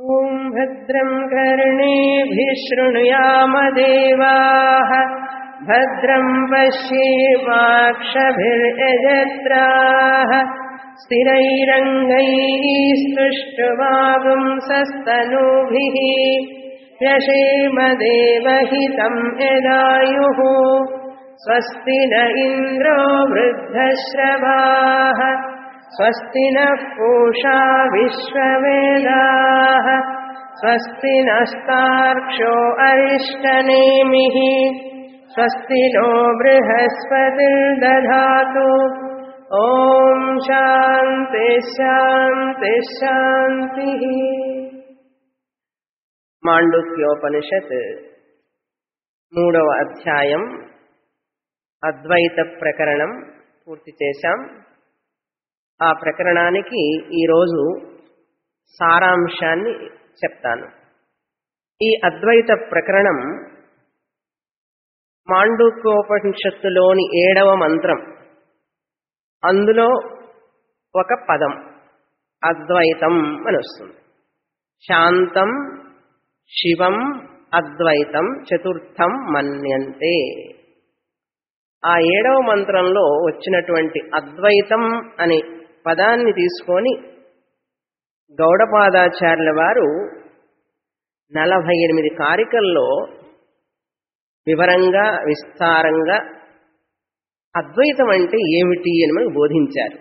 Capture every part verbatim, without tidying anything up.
ఓం భద్రం కర్ణేభిః శృణుయామ దేవాః భద్రం పశ్యేమాక్షభిర్యజత్రాః స్థిరైరంగైస్తుష్టువాగుంసస్తనూభిः యశేమ దేవహితం యదాయుః స్వస్తి న ఇంద్రో వృద్ధశ్రవాః స్వస్తి నః పూషా విశ్వవేదాః స్వస్తి నస్తార్క్ష్యో అరిష్టనేమిః స్వస్తి నో బృహస్పతిర్దధాతు ఓం శాంతి శాంతి శాంతి. మాండుక్యోపనిషత్ మూడవ అధ్యాయం అద్వైత ప్రకరణం పూర్తి చేశాం. ఆ ప్రకరణానికి ఈరోజు సారాంశాన్ని చెప్తాను. ఈ అద్వైత ప్రకరణం మాండుక్యోపనిషత్తులోని ఏడవ మంత్రం. అందులో ఒక పదం అద్వైతం అని వస్తుంది. శాంతం శివం అద్వైతం చతుర్థం మన్యంతే. ఆ ఏడవ మంత్రంలో వచ్చినటువంటి అద్వైతం అనే పదాన్ని తీసుకొని గౌడపాదాచార్యుల వారు నలభై ఎనిమిది కారికల్లో వివరంగా విస్తారంగా అద్వైతం అంటే ఏమిటి అని మనకు బోధించారు.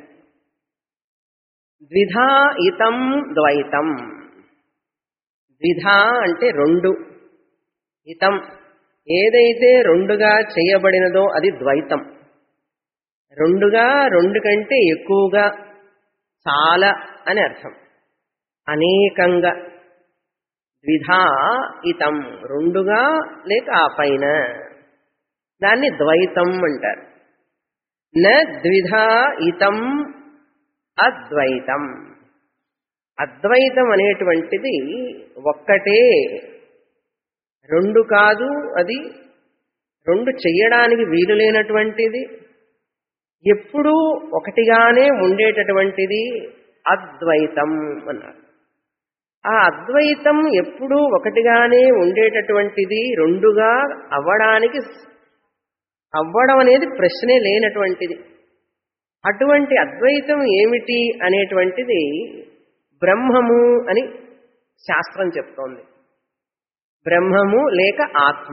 ద్విధా ఇతం ద్వైతం. ద్విధా అంటే రెండు, ఇతం ఏదైతే రెండుగా చేయబడినదో అది ద్వైతం. రెండుగా, రెండు కంటే ఎక్కువగా, చాలా అని అర్థం. అనేకంగా. ద్విధా ఇతం రెండుగా లేక ఆ పైన, దాన్ని ద్వైతం అంటారు. న ద్విధా ఇతం అద్వైతం. అద్వైతం అనేటువంటిది ఒక్కటే, రెండు కాదు. అది రెండు చెయ్యడానికి వీలు లేనటువంటిది, ఎప్పుడూ ఒకటిగానే ఉండేటటువంటిది అద్వైతం అన్నారు. ఆ అద్వైతం ఎప్పుడూ ఒకటిగానే ఉండేటటువంటిది, రెండుగా అవ్వడానికి అవ్వడం అనేది ప్రశ్నే లేనటువంటిది. అటువంటి అద్వైతం ఏమిటి అనేటువంటిది బ్రహ్మము అని శాస్త్రం చెప్తోంది. బ్రహ్మము లేక ఆత్మ,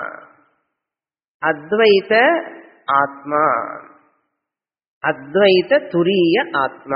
అద్వైత ఆత్మ, అద్వైత తురీయ ఆత్మ.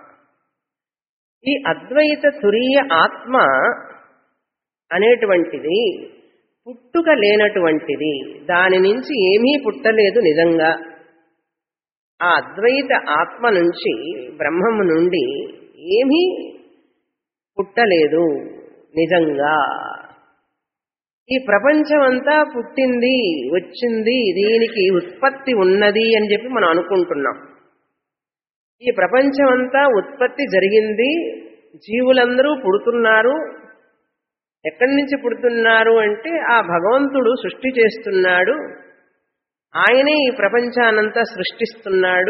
ఈ అద్వైత తురీయ ఆత్మ అనేటువంటిది పుట్టుక లేనటువంటిది. దాని నుంచి ఏమీ పుట్టలేదు నిజంగా. ఆ అద్వైత ఆత్మ నుంచి, బ్రహ్మము నుండి ఏమీ పుట్టలేదు నిజంగా. ఈ ప్రపంచమంతా పుట్టింది, వచ్చింది, దీనికి ఉత్పత్తి ఉన్నది అని చెప్పి మనం అనుకుంటున్నాం. ఈ ప్రపంచమంతా ఉత్పత్తి జరిగింది, జీవులందరూ పుడుతున్నారు. ఎక్కడి నుంచి పుడుతున్నారు అంటే ఆ భగవంతుడు సృష్టి చేస్తున్నాడు, ఆయనే ఈ ప్రపంచానంతా సృష్టిస్తున్నాడు.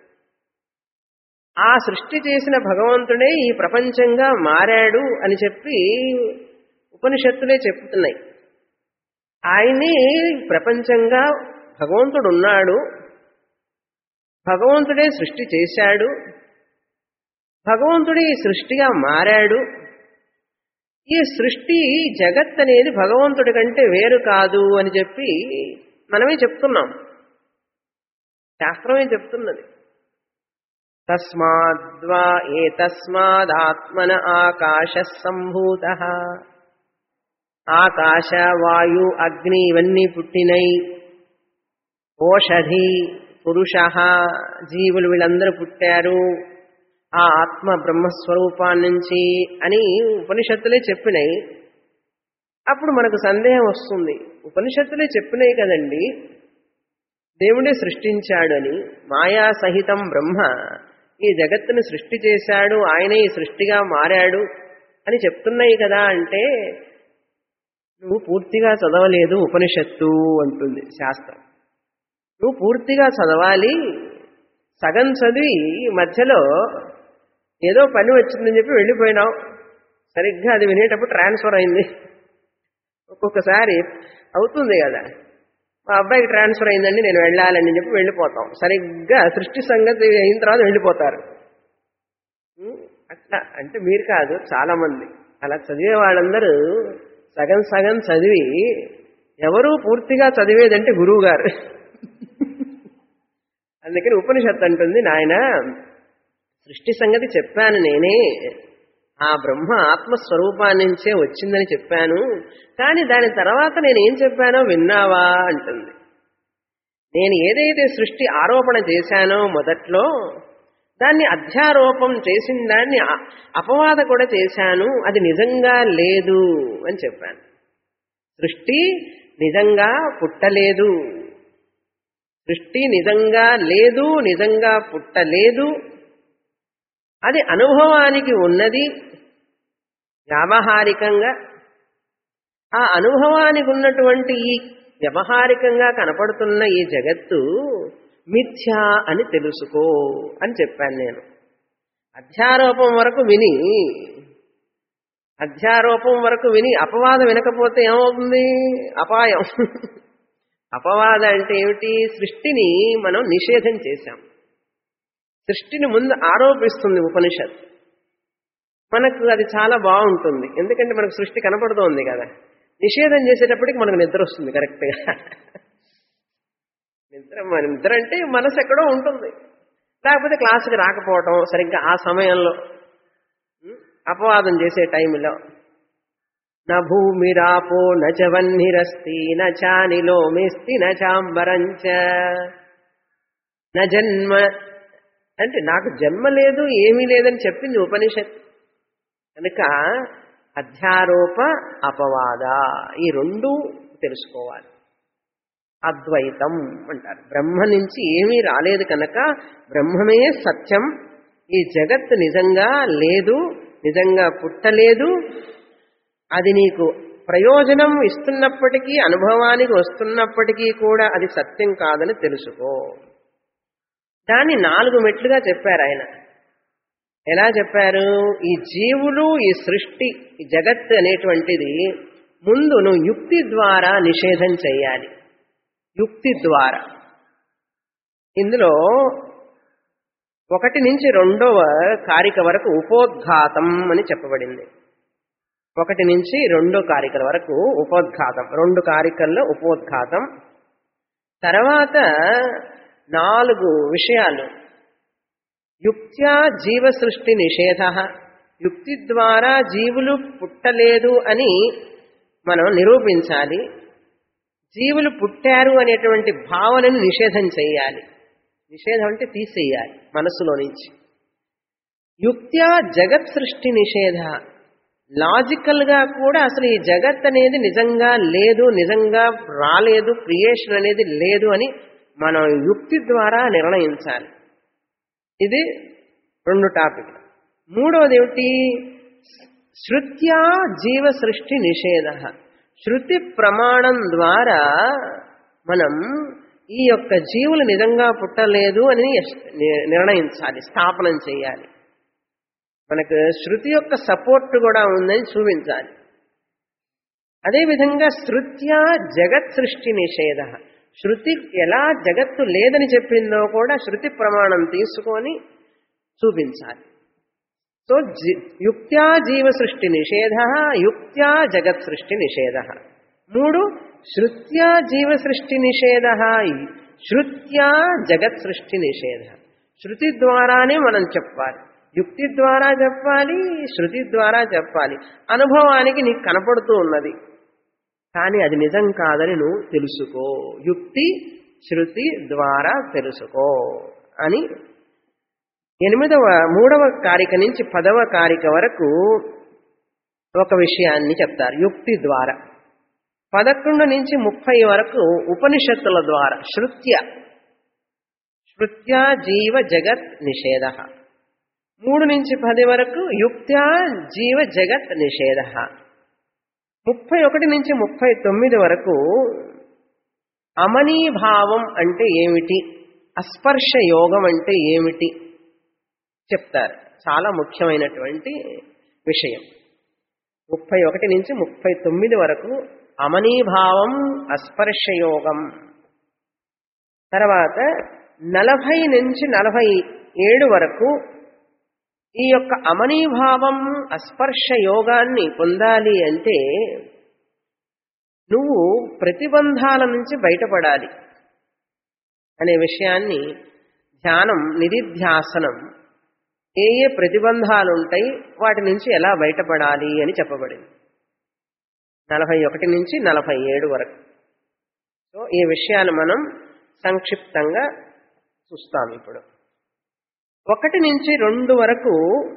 ఆ సృష్టి చేసిన భగవంతుడే ఈ ప్రపంచంగా మారాడు అని చెప్పి ఉపనిషత్తులే చెప్తున్నాయి. ఆయనే ప్రపంచంగా భగవంతుడు ఉన్నాడు, భగవంతుడే సృష్టి చేశాడు, భగవంతుడే ఈ సృష్టిగా మారాడు. ఈ సృష్టి జగత్ అనేది భగవంతుడి కంటే వేరు కాదు అని చెప్పి మనమే చెప్తున్నాం, శాస్త్రమే చెప్తున్నది. తస్మాద్వా ఏ తస్మాదాత్మన ఆకాశ సంభూత. ఆకాశ, వాయు, అగ్ని ఇవన్నీ పుట్టినై. ఓషధి, పురుష, జీవులు వీళ్ళందరూ పుట్టారు ఆ ఆత్మ బ్రహ్మస్వరూపాన్నించి అని ఉపనిషత్తులే చెప్పినాయి. అప్పుడు మనకు సందేహం వస్తుంది, ఉపనిషత్తులే చెప్పినాయి కదండి దేవుడే సృష్టించాడు అని. మాయా సహితం బ్రహ్మ ఈ జగత్తును సృష్టి చేశాడు, ఆయనే ఈ సృష్టిగా మారాడు అని చెప్తున్నాయి కదా అంటే నువ్వు పూర్తిగా చదవలేదు ఉపనిషత్తు అంటుంది శాస్త్రం. నువ్వు పూర్తిగా చదవాలి. సగం చదివి మధ్యలో ఏదో పని వచ్చిందని చెప్పి వెళ్ళిపోయినావు, సరిగ్గా అది వినేటప్పుడు ట్రాన్స్ఫర్ అయింది. ఒక్కొక్కసారి అవుతుంది కదా, మా అబ్బాయికి ట్రాన్స్ఫర్ అయిందండి నేను వెళ్ళాలని చెప్పి వెళ్ళిపోతాం. సరిగ్గా సృష్టి సంగతి అయిన తర్వాత వెళ్ళిపోతారు. అట్లా అంటే మీరు కాదు, చాలా మంది అలా చదివే వాళ్ళందరూ సగం సగం చదివి ఎవరు పూర్తిగా చదివేదంటే గురువు గారు. అందుకని ఉపనిషత్తు అంటుంది, నాయన సృష్టి సంగతి చెప్పాను నేనే, ఆ బ్రహ్మ ఆత్మస్వరూపాన్ని నుంచే వచ్చిందని చెప్పాను, కానీ దాని తర్వాత నేను ఏం చెప్పానో విన్నావా అంటుంది. నేను ఏదైతే సృష్టి ఆరోపణ చేశానో మొదట్లో, దాన్ని అధ్యారోపం చేసిన దాన్ని అపవాద కూడా చేశాను, అది నిజంగా లేదు అని చెప్పాను. సృష్టి నిజంగా పుట్టలేదు, సృష్టి నిజంగా లేదు, నిజంగా పుట్టలేదు, అది అనుభవానికి ఉన్నది వ్యావహారికంగా. ఆ అనుభవానికి ఉన్నటువంటి ఈ వ్యవహారికంగా కనపడుతున్న ఈ జగత్తు మిథ్యా అని తెలుసుకో అని చెప్పాను నేను. అధ్యారోపం వరకు విని అధ్యారోపం వరకు విని అపవాదం వినకపోతే ఏమవుతుంది? అపాయం. అపవాదం అంటే ఏమిటి? సృష్టిని మనం నిషేధం చేశాం. సృష్టిని ముందు ఆరోపిస్తుంది ఉపనిషత్. మనకు అది చాలా బాగుంటుంది, ఎందుకంటే మనకు సృష్టి కనపడుతోంది కదా. నిషేధం చేసేటప్పటికి మనకు నిద్ర వస్తుంది కరెక్ట్గా. నిద్ర నిద్ర అంటే మనసు ఎక్కడో ఉంటుంది, లేకపోతే క్లాసుకి రాకపోవటం సరిగ్గా ఆ సమయంలో, అపవాదం చేసే టైంలో. న భూమిరాపో నచవన్నిరస్తి నచానిలో మేస్తి నచాంబరంచ న జన్మ అంటే నాకు జన్మ లేదు ఏమీ లేదని చెప్పింది ఉపనిషత్. కనుక అధ్యారోప అపవాద ఈ రెండు తెలుసుకోవాలి. అద్వైతం అంటారు, బ్రహ్మ నుంచి ఏమీ రాలేదు కనుక బ్రహ్మమే సత్యం, ఈ జగత్తు నిజంగా లేదు, నిజంగా పుట్టలేదు, అది నీకు ప్రయోజనం ఇస్తున్నప్పటికీ అనుభవానికి వస్తున్నప్పటికీ కూడా అది సత్యం కాదని తెలుసుకో. దాన్ని నాలుగు మెట్లుగా చెప్పారు ఆయన. ఎలా చెప్పారు? ఈ జీవులు, ఈ సృష్టి, ఈ జగత్తు అనేటువంటిది ముందు నువ్వు యుక్తి ద్వారా నిషేధం చేయాలి. యుక్తి ద్వారా. ఇందులో ఒకటి నుంచి రెండవ కారిక వరకు ఉపోద్ఘాతం అని చెప్పబడింది. ఒకటి నుంచి రెండో కారికల వరకు ఉపోద్ఘాతం, రెండు కారికల్లో ఉపోద్ఘాతం. తర్వాత నాలుగు విషయాలు. యుక్త్యా జీవ సృష్టి నిషేధ, యుక్తి ద్వారా జీవులు పుట్టలేదు అని మనం నిరూపించాలి. జీవులు పుట్టారు అనేటువంటి భావనను నిషేధం చేయాలి. నిషేధం అంటే తీసేయాలి మనస్సులో నుంచి. యుక్త్యా జగత్ సృష్టి నిషేధ, లాజికల్ గా కూడా అసలు ఈ జగత్ అనేది నిజంగా లేదు, నిజంగా రాలేదు, క్రియేషన్ అనేది లేదు అని మనం యుక్తి ద్వారా నిర్ణయించాలి. ఇది రెండు టాపిక్. మూడవది ఏమిటి? శృత్యా జీవ సృష్టి నిషేధ, శృతి ప్రమాణం ద్వారా మనం ఈ యొక్క జీవులు నిజంగా పుట్టలేదు అని నిర్ణయించాలి, స్థాపనం చేయాలి. మనకు శృతి యొక్క సపోర్ట్ కూడా ఉందని చూపించాలి. అదేవిధంగా శృత్యా జగత్ సృష్టి నిషేధ, శృతి ఎలా జగత్తు లేదని చెప్పిందో కూడా శృతి ప్రమాణం తీసుకొని చూపించాలి. సో యుక్త్యా జీవ సృష్టి నిషేధ, యుక్త్యా జగత్ సృష్టి నిషేధ. మూడు శృత్యా జీవ సృష్టి నిషేధ, శృత్యా జగత్ సృష్టి నిషేధ. శృతి ద్వారానే మనం చెప్పాలి, యుక్తి ద్వారా చెప్పాలి, శృతి ద్వారా చెప్పాలి. అనుభవానికి నీకు కనపడుతూ ఉన్నది కానీ అది నిజం కాదని నువ్వు తెలుసుకో, యుక్తి శృతి ద్వారా తెలుసుకో అని ఎనిమిదవ మూడవ కారిక నుంచి పదవ కారిక వరకు ఒక విషయాన్ని చెప్తారు యుక్తి ద్వారా. పదకొండు నుంచి ముప్పై వరకు ఉపనిషత్తుల ద్వారా శృత్య, శృత్యా జీవ జగత్ నిషేధ. మూడు నుంచి పది వరకు యుక్త్యా జీవ జగత్ నిషేధ. ముప్పై ఒకటి నుంచి ముప్పై తొమ్మిది వరకు అమనీభావం అంటే ఏమిటి, అస్పర్శ యోగం అంటే ఏమిటి చెప్తారు. చాలా ముఖ్యమైనటువంటి విషయం. ముప్పై ఒకటి నుంచి ముప్పై తొమ్మిది వరకు అమనీభావం అస్పర్శయోగం. తర్వాత నలభై నుంచి నలభై ఏడు వరకు ఈ యొక్క అమనీభావం అస్పర్శ యోగాన్ని పొందాలి అంటే నువ్వు ప్రతిబంధాల నుంచి బయటపడాలి అనే విషయాన్ని ధ్యానం నిధిధ్యాసనం ఏ ఏ ప్రతిబంధాలు ఉంటాయి వాటి నుంచి ఎలా బయటపడాలి అని చెప్పబడింది నలభై ఒకటి నుంచి నలభై ఏడు వరకు. సో ఈ విషయాలు మనం సంక్షిప్తంగా చూస్తాం. ఇప్పుడు ఒకటి నుంచి రెండు వరకు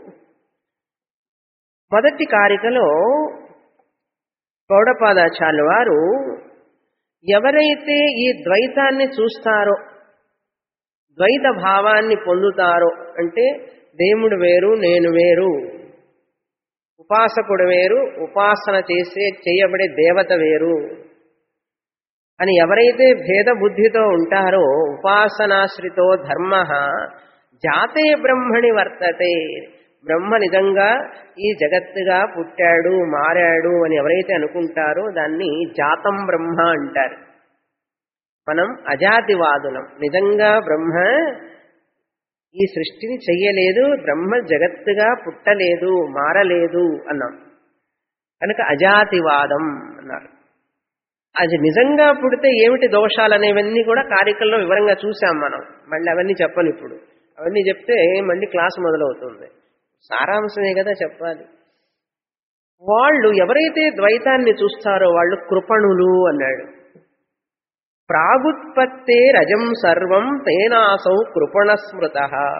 మొదటి కారికలో గౌడపాదాచార్యుల వారు ఎవరైతే ఈ ద్వైతాన్ని చూస్తారో ద్వైత భావాన్ని పొందుతారో అంటే దేవుడు వేరు నేను వేరు, ఉపాసకుడు వేరు ఉపాసన చేసే చేయబడే దేవత వేరు అని ఎవరైతే భేద బుద్ధితో ఉంటారో ఉపాసనాశ్రితో ధర్మ జాతే బ్రహ్మణి వర్తతే, బ్రహ్మ నిజంగా ఈ జగత్తుగా పుట్టాడు మారాడు అని ఎవరైతే అనుకుంటారో దాన్ని జాతం బ్రహ్మ అంటారు. మనం అజాతివాదులం, నిజంగా బ్రహ్మ ఈ సృష్టిని చెయ్యలేదు, బ్రహ్మ జగత్తుగా పుట్టలేదు మారలేదు అన్నాం కనుక అజాతివాదం అన్నారు. అది నిజంగా పుడితే ఏమిటి దోషాలు అనేవన్నీ కూడా కారికల్లో వివరంగా చూసాం మనం. మళ్ళీ అవన్నీ చెప్పను ఇప్పుడు, అవన్నీ చెప్తే మళ్ళీ క్లాస్ మొదలవుతుంది. సారాంశమే కదా చెప్పాలి. వాళ్ళు ఎవరైతే ద్వైతాన్ని చూస్తారో వాళ్ళు కృపణులు అన్నాడు. ప్రాగుత్పత్తే రజం సర్వం తేనాసౌ కృపణ స్మృత.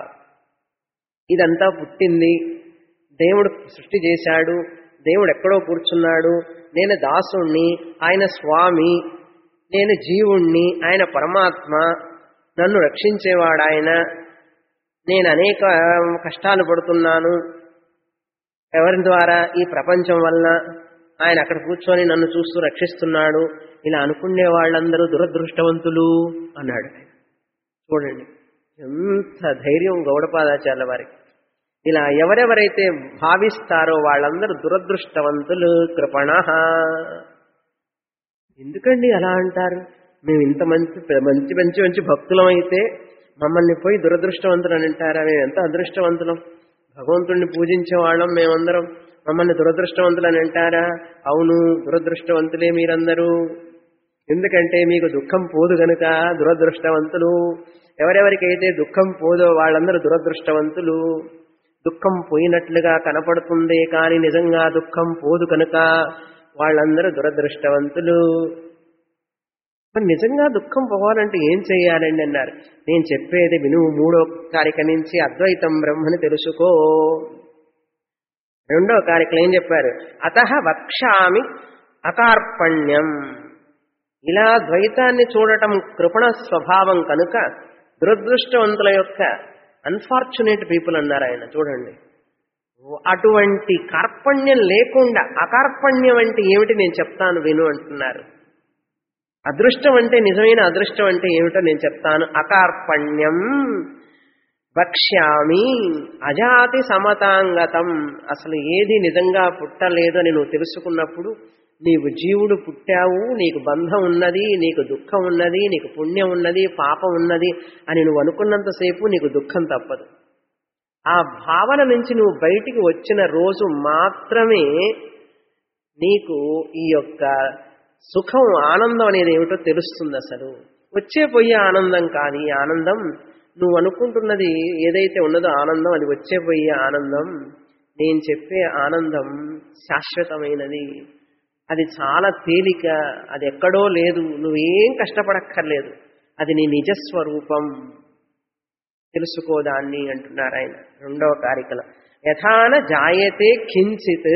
ఇదంతా పుట్టింది, దేవుడు సృష్టి చేశాడు, దేవుడు ఎక్కడో కూర్చున్నాడు, నేను దాసుణ్ణి ఆయన స్వామి, నేను జీవుణ్ణి ఆయన పరమాత్మ, నన్ను రక్షించేవాడు ఆయన, నేను అనేక కష్టాలు పడుతున్నాను ఎవరి ద్వారా ఈ ప్రపంచం వల్ల, ఆయన అక్కడ కూర్చొని నన్ను చూస్తూ రక్షిస్తున్నాడు, ఇలా అనుకునే వాళ్ళందరూ దురదృష్టవంతులు అన్నాడు. చూడండి ఎంత ధైర్యం గౌడపాదాచార్యుల వారికి. ఇలా ఎవరెవరైతే భావిస్తారో వాళ్ళందరూ దురదృష్టవంతులు కృపణ. ఎందుకండి అలా అంటారు? మేము ఇంత మంచి మంచి మంచి మంచి భక్తులమైతే మమ్మల్ని పోయి దురదృష్టవంతులు అని అంటారా? మేము ఎంత అదృష్టవంతులం, భగవంతుడిని పూజించే వాళ్ళం మేమందరం, మమ్మల్ని దురదృష్టవంతులు అని అంటారా? అవును, దురదృష్టవంతులే మీరందరూ. ఎందుకంటే మీకు దుఃఖం పోదు గనుక దురదృష్టవంతులు. ఎవరెవరికైతే దుఃఖం పోదో వాళ్ళందరూ దురదృష్టవంతులు. దుఃఖం పోయినట్లుగా కనపడుతుంది కానీ నిజంగా దుఃఖం పోదు కనుక వాళ్ళందరూ దురదృష్టవంతులు. మరి నిజంగా దుఃఖం పోవాలంటే ఏం చెయ్యాలండి అన్నారు. నేను చెప్పేది విను, మూడో కారిక నుంచి అద్వైతం బ్రహ్మని తెలుసుకో. రెండో కారికలు ఏం చెప్పారు? అతః వక్ష్యామి అకార్పణ్యం. ఇలా ద్వైతాన్ని చూడటం కృపణ స్వభావం కనుక దురదృష్టవంతుల యొక్క అన్ఫార్చునేట్ పీపుల్ అన్నారు ఆయన. చూడండి, అటువంటి కార్పణ్యం లేకుండా, అకార్పణ్యం అంటే ఏమిటి నేను చెప్తాను విను అంటున్నారు. అదృష్టం అంటే నిజమైన అదృష్టం అంటే ఏమిటో నేను చెప్తాను. అకార్పణ్యం వక్ష్యామి అజాతి సమతాంగతం. అసలు ఏది నిజంగా పుట్టలేదు అని నువ్వు తెలుసుకున్నప్పుడు నీవు జీవుడు పుట్టావు, నీకు బంధం ఉన్నది, నీకు దుఃఖం ఉన్నది, నీకు పుణ్యం ఉన్నది, పాపం ఉన్నది అని నువ్వు అనుకున్నంతసేపు నీకు దుఃఖం తప్పదు. ఆ భావన నుంచి నువ్వు బయటికి వచ్చిన రోజు మాత్రమే నీకు ఈ యొక్క సుఖం ఆనందం అనేది ఏమిటో తెలుస్తుంది. అసలు వచ్చే పోయే ఆనందం కాదు ఈ ఆనందం. నువ్వు అనుకుంటున్నది ఏదైతే ఉన్నదో ఆనందం, అది వచ్చే పోయే ఆనందం. నేను చెప్పే ఆనందం శాశ్వతమైనది, అది చాలా తేలిక, అది ఎక్కడో లేదు, నువ్వేం కష్టపడక్కర్లేదు, అది నీ నిజస్వరూపం, తెలుసుకోదాన్ని అంటున్నారు ఆయన రెండవ కారికలో. యథాన జాయతే కించిత్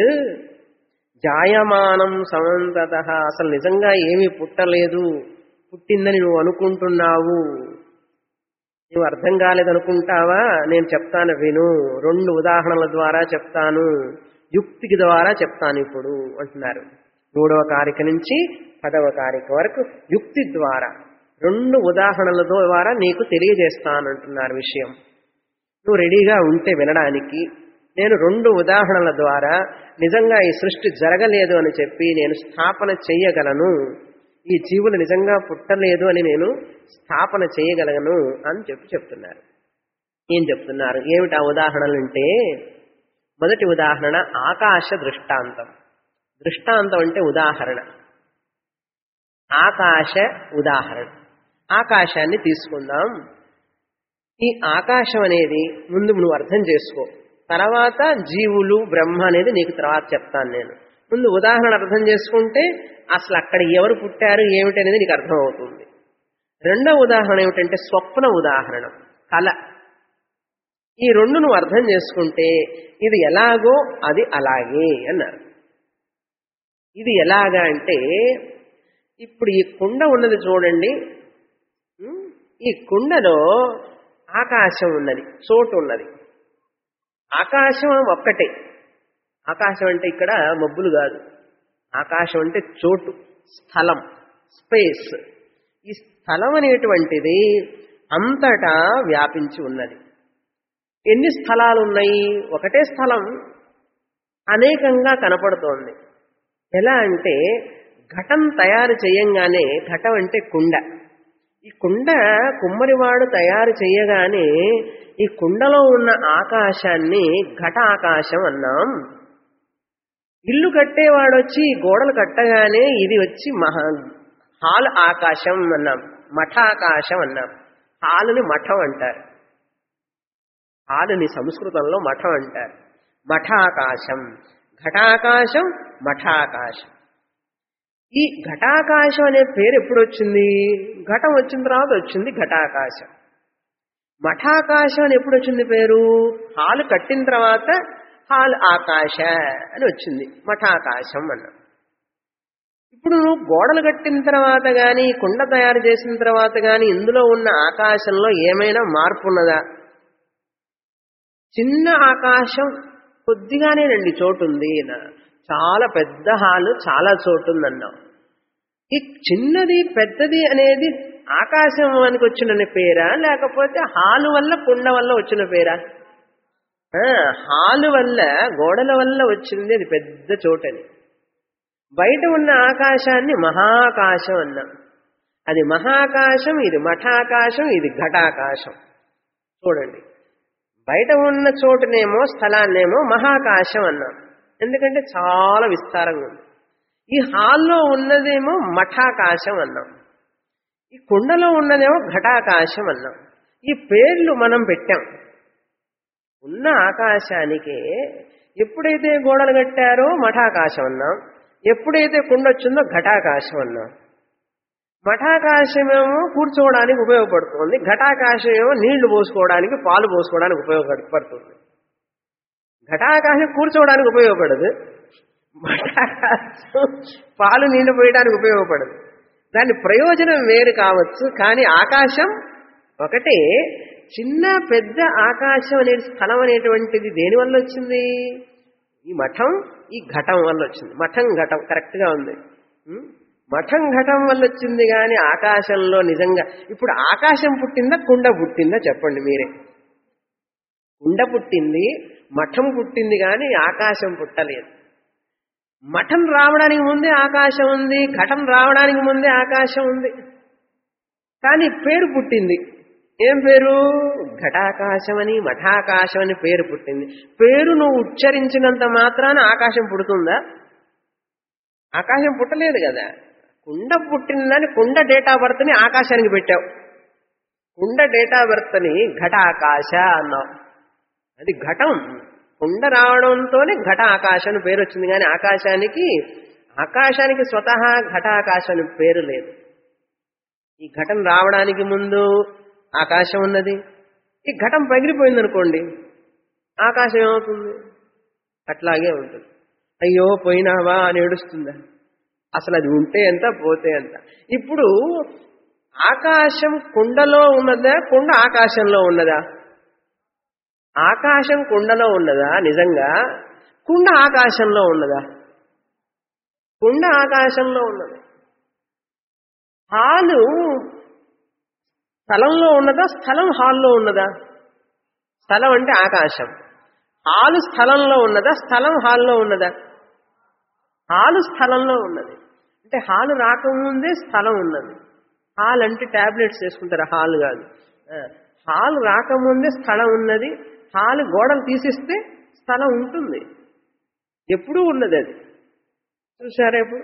జాయమానం సమంతత. అసలు నిజంగా ఏమీ పుట్టలేదు, పుట్టిందని నువ్వు అనుకుంటున్నావు, నువ్వు అర్థం కాలేదనుకుంటావా? నేను చెప్తాను విను, రెండు ఉదాహరణల ద్వారా చెప్తాను, యుక్తికి ద్వారా చెప్తాను ఇప్పుడు అంటున్నారు. మూడవ కారిక నుంచి పదవ కారిక వరకు యుక్తి ద్వారా రెండు ఉదాహరణల ద్వారా నీకు తెలియజేస్తానంటున్నారు విషయం. నువ్వు రెడీగా ఉంటే వినడానికి నేను రెండు ఉదాహరణల ద్వారా నిజంగా ఈ సృష్టి జరగలేదు అని చెప్పి నేను స్థాపన చెయ్యగలను, ఈ జీవులు నిజంగా పుట్టలేదు అని నేను స్థాపన చేయగలను అని చెప్పి చెప్తున్నారు. ఏం చెప్తున్నారు? ఏమిటి ఆ ఉదాహరణలు అంటే, మొదటి ఉదాహరణ ఆకాశ దృష్టాంతం. దృష్టాంతం అంటే ఉదాహరణ. ఆకాశ ఉదాహరణ. ఆకాశాన్ని తీసుకుందాం. ఈ ఆకాశం అనేది ముందు నువ్వు అర్థం చేసుకో, తర్వాత జీవులు బ్రహ్మ అనేది నీకు తర్వాత చెప్తాను నేను. ముందు ఉదాహరణ అర్థం చేసుకుంటే అసలు అక్కడ ఎవరు పుట్టారు ఏమిటి అనేది నీకు అర్థమవుతుంది. రెండో ఉదాహరణ ఏమిటంటే స్వప్న ఉదాహరణ, కళ. ఈ రెండు నువ్వు అర్థం చేసుకుంటే ఇది ఎలాగో అది అలాగే అన్నారు. ఇది ఎలాగా అంటే, ఇప్పుడు ఈ కుండ ఉన్నది చూడండి, ఈ కుండలో ఆకాశం ఉన్నది, చోటు ఉన్నది. ఆకాశం ఒక్కటే. ఆకాశం అంటే ఇక్కడ మబ్బులు కాదు, ఆకాశం అంటే చోటు, స్థలం, స్పేస్. ఈ స్థలం అనేటువంటిది అంతటా వ్యాపించి ఉన్నది. ఎన్ని స్థలాలు ఉన్నాయి? ఒకటే స్థలం అనేకంగా కనపడుతోంది. ఎలా అంటే ఘటం తయారు చేయంగానే, ఘటం అంటే కుండ, ఈ కుండ కుమ్మరివాడు తయారు చేయగానే ఈ కుండలో ఉన్న ఆకాశాన్ని ఘట ఆకాశం అన్నాం. ఇల్లు కట్టేవాడు వచ్చి గోడలు కట్టగానే ఇది వచ్చి మహా హాల్ ఆకాశం అన్నాం, మఠాకాశం అన్నాం. హాలుని మఠం అంటారు, హాలుని సంస్కృతంలో మఠం అంటారు. మఠాకాశం, ఘటాకాశం, మఠాకాశం. ఈ ఘటాకాశం అనే పేరు ఎప్పుడు వచ్చింది? ఘటం వచ్చిన తర్వాత వచ్చింది ఘటాకాశం. మఠాకాశం అని ఎప్పుడు వచ్చింది పేరు? హాలు కట్టిన తర్వాత హాల్ ఆకాశ అని వచ్చింది, మఠాకాశం అన్నాం. ఇప్పుడు నువ్వు గోడలు కట్టిన తర్వాత కానీ, కుండ తయారు చేసిన తర్వాత కానీ ఇందులో ఉన్న ఆకాశంలో ఏమైనా మార్పు ఉన్నదా? చిన్న ఆకాశం కొద్దిగానేనండి చోటు ఉంది, చాలా పెద్ద హాలు చాలా చోటు ఉందన్నాం. ఈ చిన్నది పెద్దది అనేది ఆకాశానికి వచ్చిన పేరా, లేకపోతే హాలు వల్ల కుండ వల్ల వచ్చిన పేరా? హాలు వల్ల, గోడల వల్ల వచ్చింది అది పెద్ద చోటని. బయట ఉన్న ఆకాశాన్ని మహాకాశం అన్నాం. అది మహాకాశం, ఇది మఠాకాశం, ఇది ఘటాకాశం. చూడండి, బయట ఉన్న చోటునేమో స్థలాన్నేమో మహాకాశం అన్నాం, ఎందుకంటే చాలా విస్తారంగా ఉంది. ఈ హాల్లో ఉన్నదేమో మఠాకాశం అన్నాం, ఈ కుండలో ఉన్నదేమో ఘటాకాశం అన్నాం. ఈ పేర్లు మనం పెట్టాం. ఉన్న ఆకాశానికే ఎప్పుడైతే గోడలు కట్టారో మఠాకాశం అన్నాం, ఎప్పుడైతే కుండ వచ్చిందో ఘటాకాశం అన్నాం. మఠాకాశమేమో కూర్చోవడానికి ఉపయోగపడుతుంది, ఘటాకాశం ఏమో నీళ్లు పోసుకోవడానికి, పాలు పోసుకోవడానికి ఉపయోగపడుతుంది. ఘటాకాశం కూర్చోవడానికి ఉపయోగపడదు, మఠాకాశం పాలు నీళ్లు పోయడానికి ఉపయోగపడదు. దాని ప్రయోజనం వేరు కావచ్చు, కానీ ఆకాశం ఒకటే. చిన్న పెద్ద ఆకాశం అనే స్థలం అనేటువంటిది దేనివల్ల వచ్చింది? ఈ మఠం, ఈ ఘటం వల్ల వచ్చింది. మఠం ఘటం కరెక్ట్గా ఉంది. మఠం ఘటం వల్ల వచ్చింది, కానీ ఆకాశంలో నిజంగా ఇప్పుడు ఆకాశం పుట్టిందా కుండ పుట్టిందా చెప్పండి మీరే? కుండ పుట్టింది, మఠం పుట్టింది, కానీ ఆకాశం పుట్టలేదు. మఠం రావడానికి ముందే ఆకాశం ఉంది, ఘటం రావడానికి ముందే ఆకాశం ఉంది, కానీ పేరు పుట్టింది. ఏం పేరు? ఘటాకాశం అని, మఠాకాశం అని పేరు పుట్టింది. పేరు నువ్వు ఉచ్చరించినంత మాత్రాన ఆకాశం పుడుతుందా? ఆకాశం పుట్టలేదు కదా. కుండ పుట్టిందని కుండ డేట్ ఆఫ్ బర్త్ని ఆకాశానికి పెట్టావు, కుండ డేట్ ఆఫ్ బర్త్ని ఘటాకాశ అన్నావు. అది ఘటం. కుండ రావడంతోనే ఘట ఆకాశం అని పేరు వచ్చింది, కానీ ఆకాశానికి ఆకాశానికి స్వతహా ఘటాకాశం అని పేరు లేదు. ఈ ఘటం రావడానికి ముందు ఆకాశం ఉన్నది. ఈ ఘటం పగిలిపోయిందనుకోండి, ఆకాశం ఏమవుతుంది? అట్లాగే ఉంటుంది. అయ్యో పోయినావా అని ఏడుస్తుందా? అసలు అది ఉంటే ఎంత, పోతే ఎంత. ఇప్పుడు ఆకాశం కుండలో ఉన్నదా, కుండ ఆకాశంలో ఉన్నదా? ఆకాశం కుండలో ఉన్నదా నిజంగా? కుండ ఆకాశంలో ఉన్నదా? కుండ ఆకాశంలో ఉన్నది. హాలు స్థలంలో ఉన్నదా, స్థలం హాల్లో ఉన్నదా? స్థలం అంటే ఆకాశం, హాలు స్థలంలో ఉన్నదా, స్థలం హాల్లో ఉన్నదా? హాలు స్థలంలో ఉన్నది. అంటే హాలు రాకముందే స్థలం ఉన్నది. హాల్ అంటే టాబ్లెట్స్ వేసుకుంటారు, హాల్ కాదు. హాల్ రాకముందే స్థలం ఉన్నది. హాల్ గోడలు తీసిస్తే స్థలం ఉంటుంది, ఎప్పుడూ ఉన్నది అది. చూసారా? ఇప్పుడు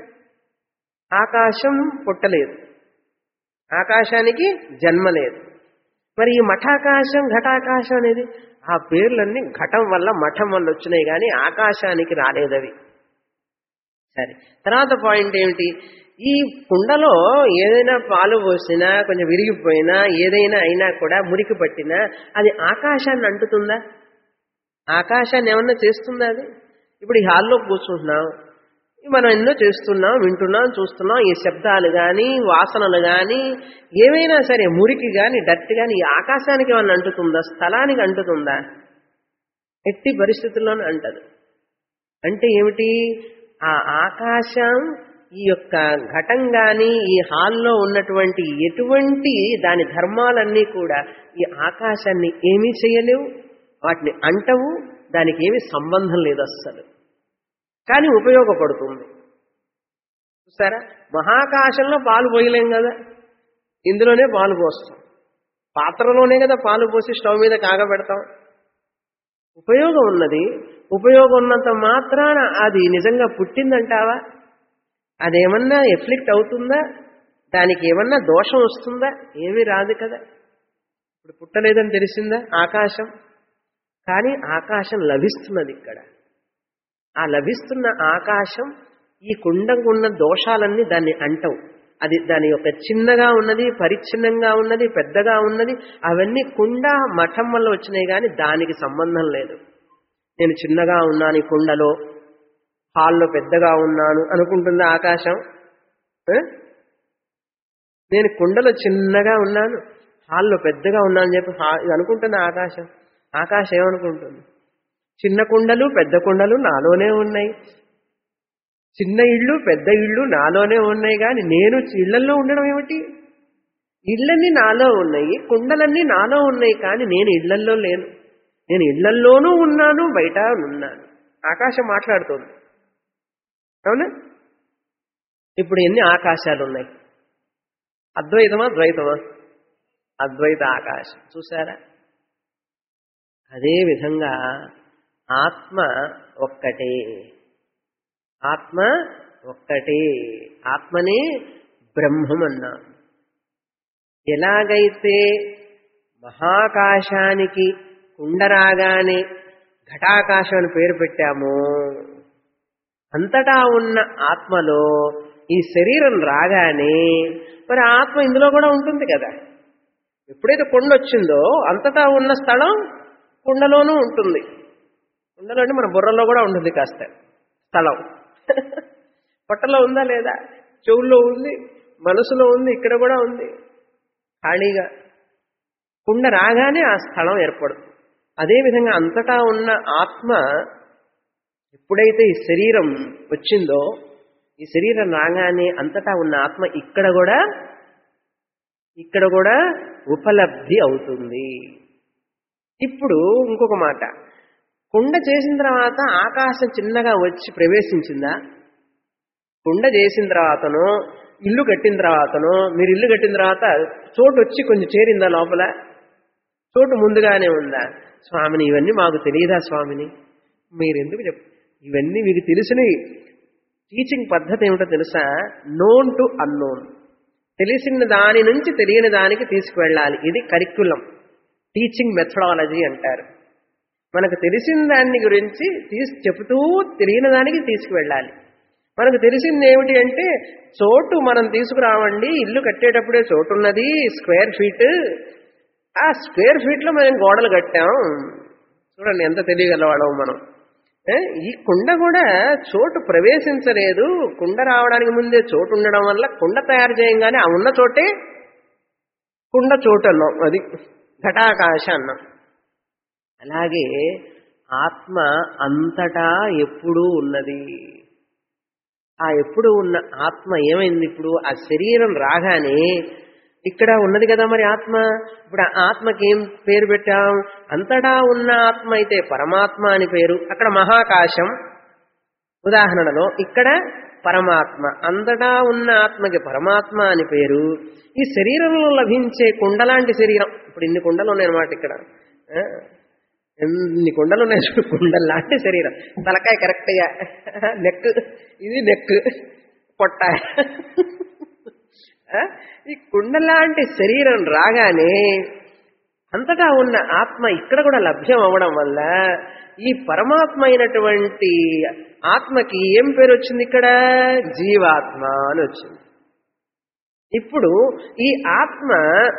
ఆకాశం పుట్టలేదు, ఆకాశానికి జన్మ లేదు. మరి ఈ మఠాకాశం ఘటాకాశం అనేది ఆ పేర్లన్నీ ఘటం వల్ల మఠం వల్ల వచ్చినాయి కానీ ఆకాశానికి రాలేదవి. సరే, తర్వాత పాయింట్ ఏమిటి? ఈ కుండలో ఏదైనా పాలు పోసినా కొంచెం విరిగిపోయినా ఏదైనా అయినా కూడా మురికి పట్టినా అది ఆకాశాన్ని అంటుతుందా? ఆకాశాన్ని ఏమన్నా చేస్తుందా అది? ఇప్పుడు ఈ హాల్లో కూర్చుంటున్నాం, మనం ఎన్నో చేస్తున్నాం, వింటున్నాం, చూస్తున్నాం. ఈ శబ్దాలు కానీ వాసనలు కానీ ఏమైనా సరే మురికి కానీ డర్ట్ కానీ ఈ ఆకాశానికి ఏమన్నా అంటుతుందా? స్థలానికి అంటుతుందా? ఎట్టి పరిస్థితుల్లోనే అంటదు. అంటే ఏమిటి? ఆ ఆకాశం ఈ యొక్క ఘటం కానీ ఈ హాల్లో ఉన్నటువంటి ఎటువంటి దాని ధర్మాలన్నీ కూడా ఈ ఆకాశాన్ని ఏమీ చేయలేవు, వాటిని అంటవు, దానికి ఏమీ సంబంధం లేదు అస్సలు. కానీ ఉపయోగపడుతుంది. చూసారా? మహాకాశంలో పాలు పోయలేం కదా, ఇందులోనే పాలు పోస్తాం. పాత్రలోనే కదా పాలు పోసి స్టవ్ మీద కాగబెడతాం. ఉపయోగం ఉన్నది. ఉపయోగం ఉన్నంత మాత్రాన అది నిజంగా పుట్టిందంటావా? అదేమన్నా ఎఫ్లిక్ట్ అవుతుందా? దానికి ఏమన్నా దోషం వస్తుందా? ఏమీ రాదు కదా. ఇప్పుడు పుట్టలేదని తెలిసిందా ఆకాశం? కానీ ఆకాశం లభిస్తున్నది ఇక్కడ. ఆ లభిస్తున్న ఆకాశం ఈ కుండకున్న దోషాలన్నీ దాన్ని అంటవు. అది దాని యొక్క చిన్నగా ఉన్నది, పరిచ్ఛిన్నంగా ఉన్నది, పెద్దగా ఉన్నది, అవన్నీ కుండ మఠం వల్ల వచ్చినాయి కానీ దానికి సంబంధం లేదు. నేను చిన్నగా ఉన్నాను ఈ కుండలో, హాల్లో పెద్దగా ఉన్నాను అనుకుంటుంది ఆకాశం. నేను కుండలో చిన్నగా ఉన్నాను, హాల్లో పెద్దగా ఉన్నాను అని చెప్పి అనుకుంటుంది ఆకాశం. ఆకాశం ఏమనుకుంటుంది? చిన్న కుండలు పెద్ద కుండలు నాలోనే ఉన్నాయి, చిన్న ఇళ్ళు పెద్ద ఇళ్ళు నాలోనే ఉన్నాయి, కానీ నేను ఇళ్లల్లో ఉండడం ఏమిటి? ఇళ్ళన్నీ నాలో ఉన్నాయి, కుండలన్నీ నాలో ఉన్నాయి, కానీ నేను ఇళ్లల్లో లేను. నేను ఇళ్లల్లోనూ ఉన్నాను, బయట ఉన్నాను. ఆకాశం మాట్లాడుతోంది. అవునా? ఇప్పుడు ఎన్ని ఆకాశాలు ఉన్నాయి? అద్వైతమా ద్వైతమా? అద్వైత ఆకాశం. చూసారా? అదేవిధంగా ఆత్మ ఒక్కటే, ఆత్మ ఒక్కటే. ఆత్మనే బ్రహ్మం అన్నాం. ఎలాగైతే మహాకాశానికి కుండ రాగానే ఘటాకాశం అని పేరు పెట్టామో, అంతటా ఉన్న ఆత్మలో ఈ శరీరం రాగానే మరి ఆత్మ ఇందులో కూడా ఉంటుంది కదా. ఎప్పుడైతే కుండ వచ్చిందో అంతటా ఉన్న స్థలం కుండలోనూ ఉంటుంది. కుండలో అంటే మన బుర్రలో కూడా ఉంటుంది కాస్త స్థలం. పొట్టలో ఉందా లేదా? చెవుల్లో ఉంది, మనసులో ఉంది, ఇక్కడ కూడా ఉంది ఖాళీగా. కుండ రాగానే ఆ స్థలం ఏర్పడుతుంది. అదేవిధంగా అంతటా ఉన్న ఆత్మ ఎప్పుడైతే ఈ శరీరం వచ్చిందో, ఈ శరీరం రాగానే అంతటా ఉన్న ఆత్మ ఇక్కడ కూడా ఇక్కడ కూడా ఉపలబ్ధి అవుతుంది. ఇప్పుడు ఇంకొక మాట, కుండ చేసిన తర్వాత ఆకాశం చిన్నగా వచ్చి ప్రవేశించిందా? కుండ చేసిన తర్వాతనో ఇల్లు కట్టిన తర్వాతనో, మీరు ఇల్లు కట్టిన తర్వాత చోటు వచ్చి కొంచెం చేరిందా లోపల? చోటు ముందుగానే ఉందా? స్వామిని ఇవన్నీ మాకు తెలియదా స్వామిని? మీరెందుకు చెప్ ఇవన్నీ మీకు తెలిసిన టీచింగ్ పద్ధతి ఏమిటో తెలుసా? Known to unknown. తెలిసిన దాని నుంచి తెలియని దానికి తీసుకువెళ్ళాలి. ఇది కరిక్యులం, టీచింగ్ మెథడాలజీ అంటారు. మనకు తెలిసిన దాన్ని గురించి తీసి చెబుతూ తెలియని దానికి తీసుకువెళ్ళాలి. మనకు తెలిసింది ఏమిటి అంటే చోటు మనం తీసుకురావండి, ఇల్లు కట్టేటప్పుడే చోటు ఉన్నది, స్క్వేర్ ఫీట్. ఆ స్క్వేర్ ఫీట్లో మనం గోడలు కట్టాం. చూడండి ఎంత తెలియగలవాళ్ళం మనం. ఈ కుండ కూడా చోటు ప్రవేశించలేదు. కుండ రావడానికి ముందే చోటు ఉండడం వల్ల కుండ తయారు చేయంగానే ఆ ఉన్న చోటే కుండ చోటు అన్నాం. అది ఘటాకాశ అన్నాం. అలాగే ఆత్మ అంతటా ఎప్పుడూ ఉన్నది. ఆ ఎప్పుడు ఉన్న ఆత్మ ఏమైంది? ఇప్పుడు ఆ శరీరం రాగానే ఇక్కడ ఉన్నది కదా మరి ఆత్మ. ఇప్పుడు ఆ ఆత్మకి ఏం పేరు పెట్టాం? అంతటా ఉన్న ఆత్మ అయితే పరమాత్మ అని పేరు. అక్కడ మహాకాశం ఉదాహరణలో, ఇక్కడ పరమాత్మ. అంతటా ఉన్న ఆత్మకి పరమాత్మ అని పేరు. ఈ శరీరంలో లభించే కుండలాంటి శరీరం, ఇప్పుడు ఇన్ని కుండలు ఉన్నాయన్నమాట ఇక్కడ. ఎన్ని కుండలు ఉన్నాయి చూడు, కుండలాంటి శరీరం. తలకాయ కరెక్ట్గా, నెక్ ఇది నెక్, పొట్ట. ఈ కుండలాంటి శరీరం రాగానే అంతటా ఉన్న ఆత్మ ఇక్కడ కూడా లభ్యం అవ్వడం వల్ల ఈ పరమాత్మ అయినటువంటి ఆత్మకి ఏం పేరు వచ్చింది? ఇక్కడ జీవాత్మ అని వచ్చింది. ఇప్పుడు ఈ ఆత్మ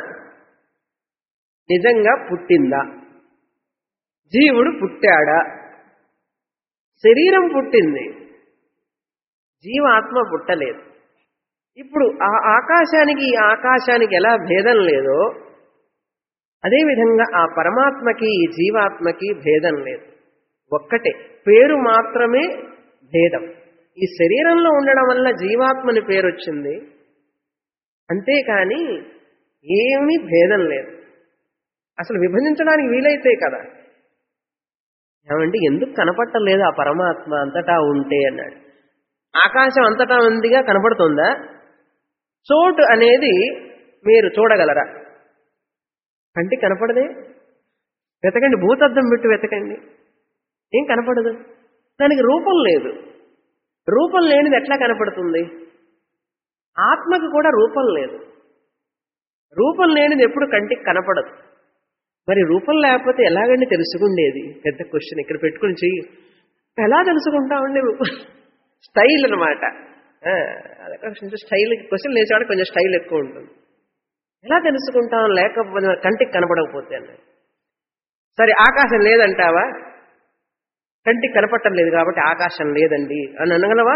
నిజంగా పుట్టిందా? జీవుడు పుట్టాడా? శరీరం పుట్టింది, జీవాత్మ పుట్టలేదు. ఇప్పుడు ఆ ఆకాశానికి ఈ ఆకాశానికి ఎలా భేదం లేదో అదేవిధంగా ఆ పరమాత్మకి ఈ జీవాత్మకి భేదం లేదు, ఒక్కటే. పేరు మాత్రమే భేదం. ఈ శరీరంలో ఉండడం వల్ల జీవాత్మని పేరు వచ్చింది, అంతేకాని ఏమీ భేదం లేదు. అసలు విభజించడానికి వీలైతే కదా. ఏమంటే ఎందుకు కనపట్టలేదు ఆ పరమాత్మ అంతటా ఉంటే అన్నాడు. ఆకాశం అంతటా ఉందిగా, కనపడుతుందా? చోటు అనేది మీరు చూడగలరా? కంటికి కనపడదే. వెతకండి, భూతద్దం పెట్టి వెతకండి, ఏం కనపడదు. దానికి రూపం లేదు. రూపం లేనిది ఎట్లా కనపడుతుంది? ఆత్మకు కూడా రూపం లేదు. రూపం లేనిది ఎప్పుడు కంటికి కనపడదు. మరి రూపం లేకపోతే ఎలాగండి తెలుసుకుండేది? పెద్ద క్వశ్చన్ ఇక్కడ పెట్టుకుని చెయ్యి. ఎలా తెలుసుకుంటామండి? రూపం స్టైల్ అనమాట. అదే కొంచెం స్టైల్ క్వశ్చన్ లేచేవాడు కొంచెం స్టైల్ ఎక్కువ ఉంటుంది. ఎలా తెలుసుకుంటాం లేకపోతే కంటికి కనపడకపోతే అన్నది. సరే ఆకాశం లేదంటావా? కంటికి కనపడటం లేదు కాబట్టి ఆకాశం లేదండి అని అనగలవా?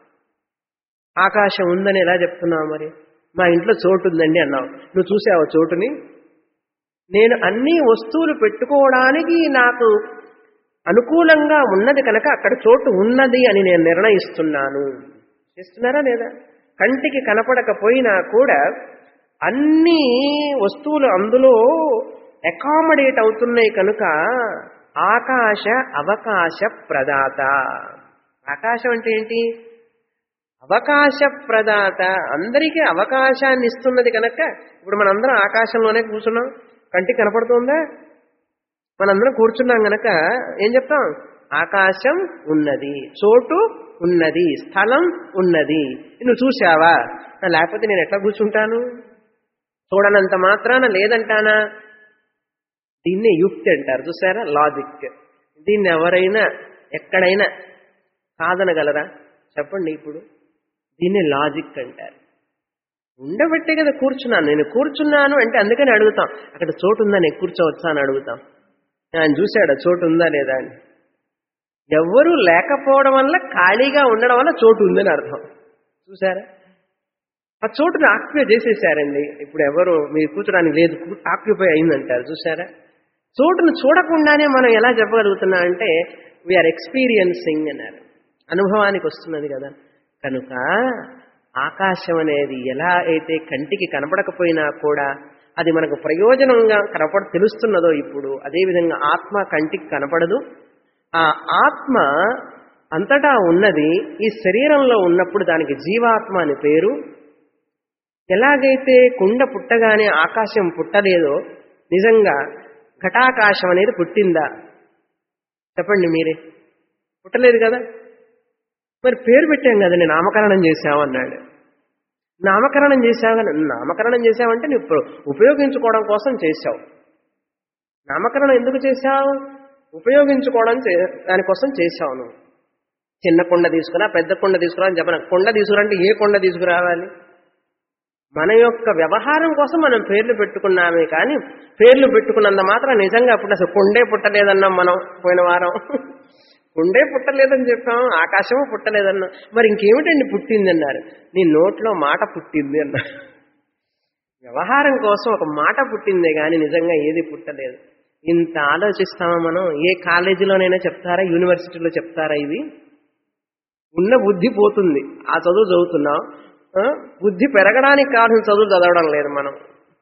ఆకాశం ఉందని ఎలా చెప్తున్నావు? మరి మా ఇంట్లో చోటు ఉందండి అన్నావు, నువ్వు చూసావా చోటుని? నేను అన్ని వస్తువులు పెట్టుకోవడానికి నాకు అనుకూలంగా ఉన్నది కనుక అక్కడ చోటు ఉన్నది అని నేను నిర్ణయిస్తున్నాను. చేస్తున్నారా లేదా? కంటికి కనపడకపోయినా కూడా అన్ని వస్తువులు అందులో అకామిడేట్ అవుతున్నాయి కనుక ఆకాశ అవకాశ ప్రదాత. ఆకాశం అంటే ఏంటి? అవకాశ ప్రదాత. అందరికీ అవకాశాన్ని ఇస్తున్నది కనుక ఇప్పుడు మనందరం ఆకాశంలోనే కూర్చున్నాం. కంటికి కనపడుతుందా? మనందరం కూర్చున్నాం గనక ఏం చెప్తాం? ఆకాశం ఉన్నది, చోటు ఉన్నది, స్థలం ఉన్నది. నువ్వు చూసావా? లేకపోతే నేను ఎట్లా కూర్చుంటాను? చూడనంత మాత్రాన లేదంటానా? దీన్ని యుక్తి అంటారు, చూసారా? లాజిక్. దీన్ని ఎవరైనా ఎక్కడైనా కాదనగలరా? చెప్పండి. ఇప్పుడు దీన్ని లాజిక్ అంటారు. ఉండబట్టే కదా కూర్చున్నాను. నేను కూర్చున్నాను అంటే అందుకని అడుగుతాం, అక్కడ చోటు ఉందా, నేను కూర్చోవచ్చా అని అడుగుతాం. ఆయన చూశాడా చోటు ఉందా లేదా అని? ఎవ్వరూ లేకపోవడం వల్ల, ఖాళీగా ఉండడం వల్ల చోటు ఉందని అర్థం. చూసారా? ఆ చోటుని ఆక్యుపై చేసేసారండి. ఇప్పుడు ఎవరు మీరు కూర్చోడానికి లేదు, ఆక్యుపై అయిందంటారు. చూసారా? చోటును చూడకుండానే మనం ఎలా చెప్పగలుగుతున్నాం అంటే వీఆర్ ఎక్స్పీరియన్సింగ్ అన్నారు. అనుభవానికి వస్తున్నది కదా. కనుక ఆకాశం అనేది ఎలా అయితే కంటికి కనపడకపోయినా కూడా అది మనకు ప్రయోజనంగా కనపడ తెలుస్తున్నదో ఇప్పుడు అదేవిధంగా ఆత్మ కంటికి కనపడదు. ఆ ఆత్మ అంతటా ఉన్నది. ఈ శరీరంలో ఉన్నప్పుడు దానికి జీవాత్మ అని పేరు. ఎలాగైతే కుండ పుట్టగానే ఆకాశం పుట్టలేదో నిజంగా ఘటాకాశం అనేది పుట్టిందా? చెప్పండి మీరే. పుట్టలేదు కదా. మరి పేరు పెట్టాం కదండి, నామకరణం చేశామన్నాడు. నామకరణం చేశావు కానీ నామకరణం చేశావంటే నువ్వు ఉపయోగించుకోవడం కోసం చేశావు. నామకరణం ఎందుకు చేశావు? ఉపయోగించుకోవడం దానికోసం చేశావు. నువ్వు చిన్న కొండ తీసుకురా, పెద్ద కొండ తీసుకురా అని చెప్పను. కొండ తీసుకురంటే ఏ కొండ తీసుకురావాలి? మన యొక్క వ్యవహారం కోసం మనం పేర్లు పెట్టుకున్నామే కానీ పేర్లు పెట్టుకున్నంత మాత్రం నిజంగా అప్పుడు అసలు కొండే పుట్టలేదన్నాం మనం పోయిన వారం. కొండే పుట్టలేదని చెప్పాం, ఆకాశము పుట్టలేదన్నాం. మరి ఇంకేమిటండి పుట్టింది అన్నారు. నీ నోట్లో మాట పుట్టింది అన్నా. వ్యవహారం కోసం ఒక మాట పుట్టిందే కానీ నిజంగా ఏది పుట్టలేదు. ఇంత ఆలోచిస్తామా మనం? ఏ కాలేజీలోనైనా చెప్తారా? యూనివర్సిటీలో చెప్తారా? ఇది ఉన్న బుద్ధి పోతుంది. ఆ చదువు చదువుతున్నాం, బుద్ధి పెరగడానికి కావాల్సిన చదువు చదవడం లేదు మనం.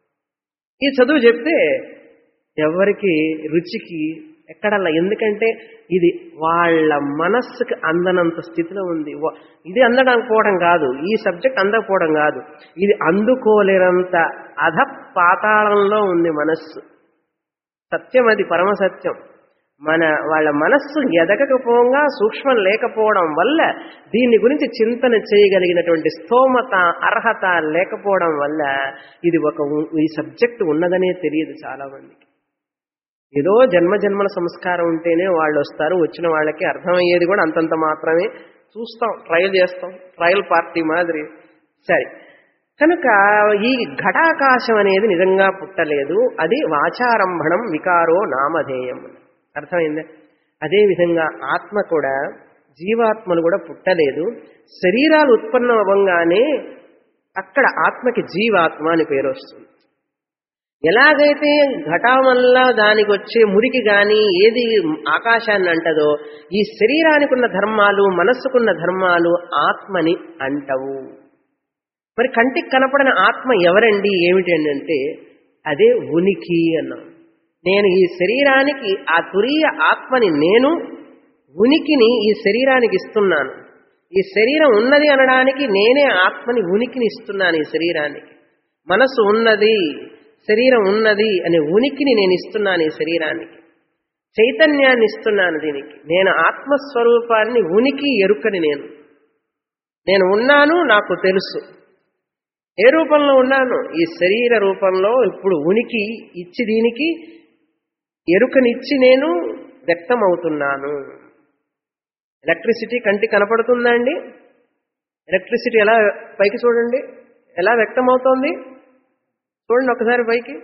ఈ చదువు చెప్తే ఎవరికి రుచికి ఎక్కడల్లా, ఎందుకంటే ఇది వాళ్ళ మనస్సుకి అందనంత స్థితిలో ఉంది. ఇది అందకపోవడం కాదు, ఈ సబ్జెక్ట్ అందకపోవడం కాదు, ఇది అందుకోలేనంత అధ పాతాళంలో ఉంది మనస్సు. సత్యం అది, పరమసత్యం. మన వాళ్ళ మనస్సు ఎదగకపోగా సూక్ష్మం లేకపోవడం వల్ల, దీని గురించి చింతన చేయగలిగినటువంటి స్థోమత అర్హత లేకపోవడం వల్ల ఇది ఒక ఈ సబ్జెక్ట్ ఉన్నదనే తెలియదు చాలా మందికి. ఏదో జన్మ జన్మల సంస్కారం ఉంటేనే వాళ్ళు వస్తారు, వచ్చిన వాళ్ళకి అర్థమయ్యేది కూడా అంతంత మాత్రమే. చూస్తాం, ట్రయల్ చేస్తాం, ట్రయల్ పార్టీ మాదిరి. సరే, కనుక ఈ ఘటాకాశం అనేది నిజంగా పుట్టలేదు, అది వాచారంభణం వికారో నామధేయం. అర్థమైందా? అదేవిధంగా ఆత్మ కూడా, జీవాత్మలు కూడా పుట్టలేదు. శరీరాలు ఉత్పన్నం అవ్వంగానే అక్కడ ఆత్మకి జీవాత్మ అని పేరు వస్తుంది. ఎలాగైతే ఘటం వల్ల దానికి వచ్చే మురికి కానీ ఏది ఆకాశాన్ని అంటదో, ఈ శరీరానికి ఉన్న ధర్మాలు, మనస్సుకున్న ధర్మాలు ఆత్మని అంటవు. మరి కంటికి కనపడిన ఆత్మ ఎవరండి, ఏమిటండి అంటే అదే ఉనికి అన్నాం. నేను ఈ శరీరానికి ఆ తురీయ ఆత్మని, నేను ఉనికిని ఈ శరీరానికి ఇస్తున్నాను. ఈ శరీరం ఉన్నది అనడానికి నేనే ఆత్మని, ఉనికిని ఇస్తున్నాను ఈ శరీరానికి. మనస్సు ఉన్నది, శరీరం ఉన్నది అనే ఉనికిని నేను ఇస్తున్నాను ఈ శరీరానికి. చైతన్యాన్ని ఇస్తున్నాను దీనికి. నేను ఆత్మస్వరూపాన్ని, ఉనికి ఎరుకని నేను నేను ఉన్నాను, నాకు తెలుసు. ఏ రూపంలో ఉన్నాను? ఈ శరీర రూపంలో. ఇప్పుడు ఉనికి ఇచ్చి దీనికి ఎరుకనిచ్చి నేను వ్యక్తమవుతున్నాను. ఎలక్ట్రిసిటీ కంటికి కనపడుతుందా అండి? ఎలక్ట్రిసిటీ ఎలా, పైకి చూడండి, ఎలా వ్యక్తమవుతోంది చూడండి ఒకసారి పైకి.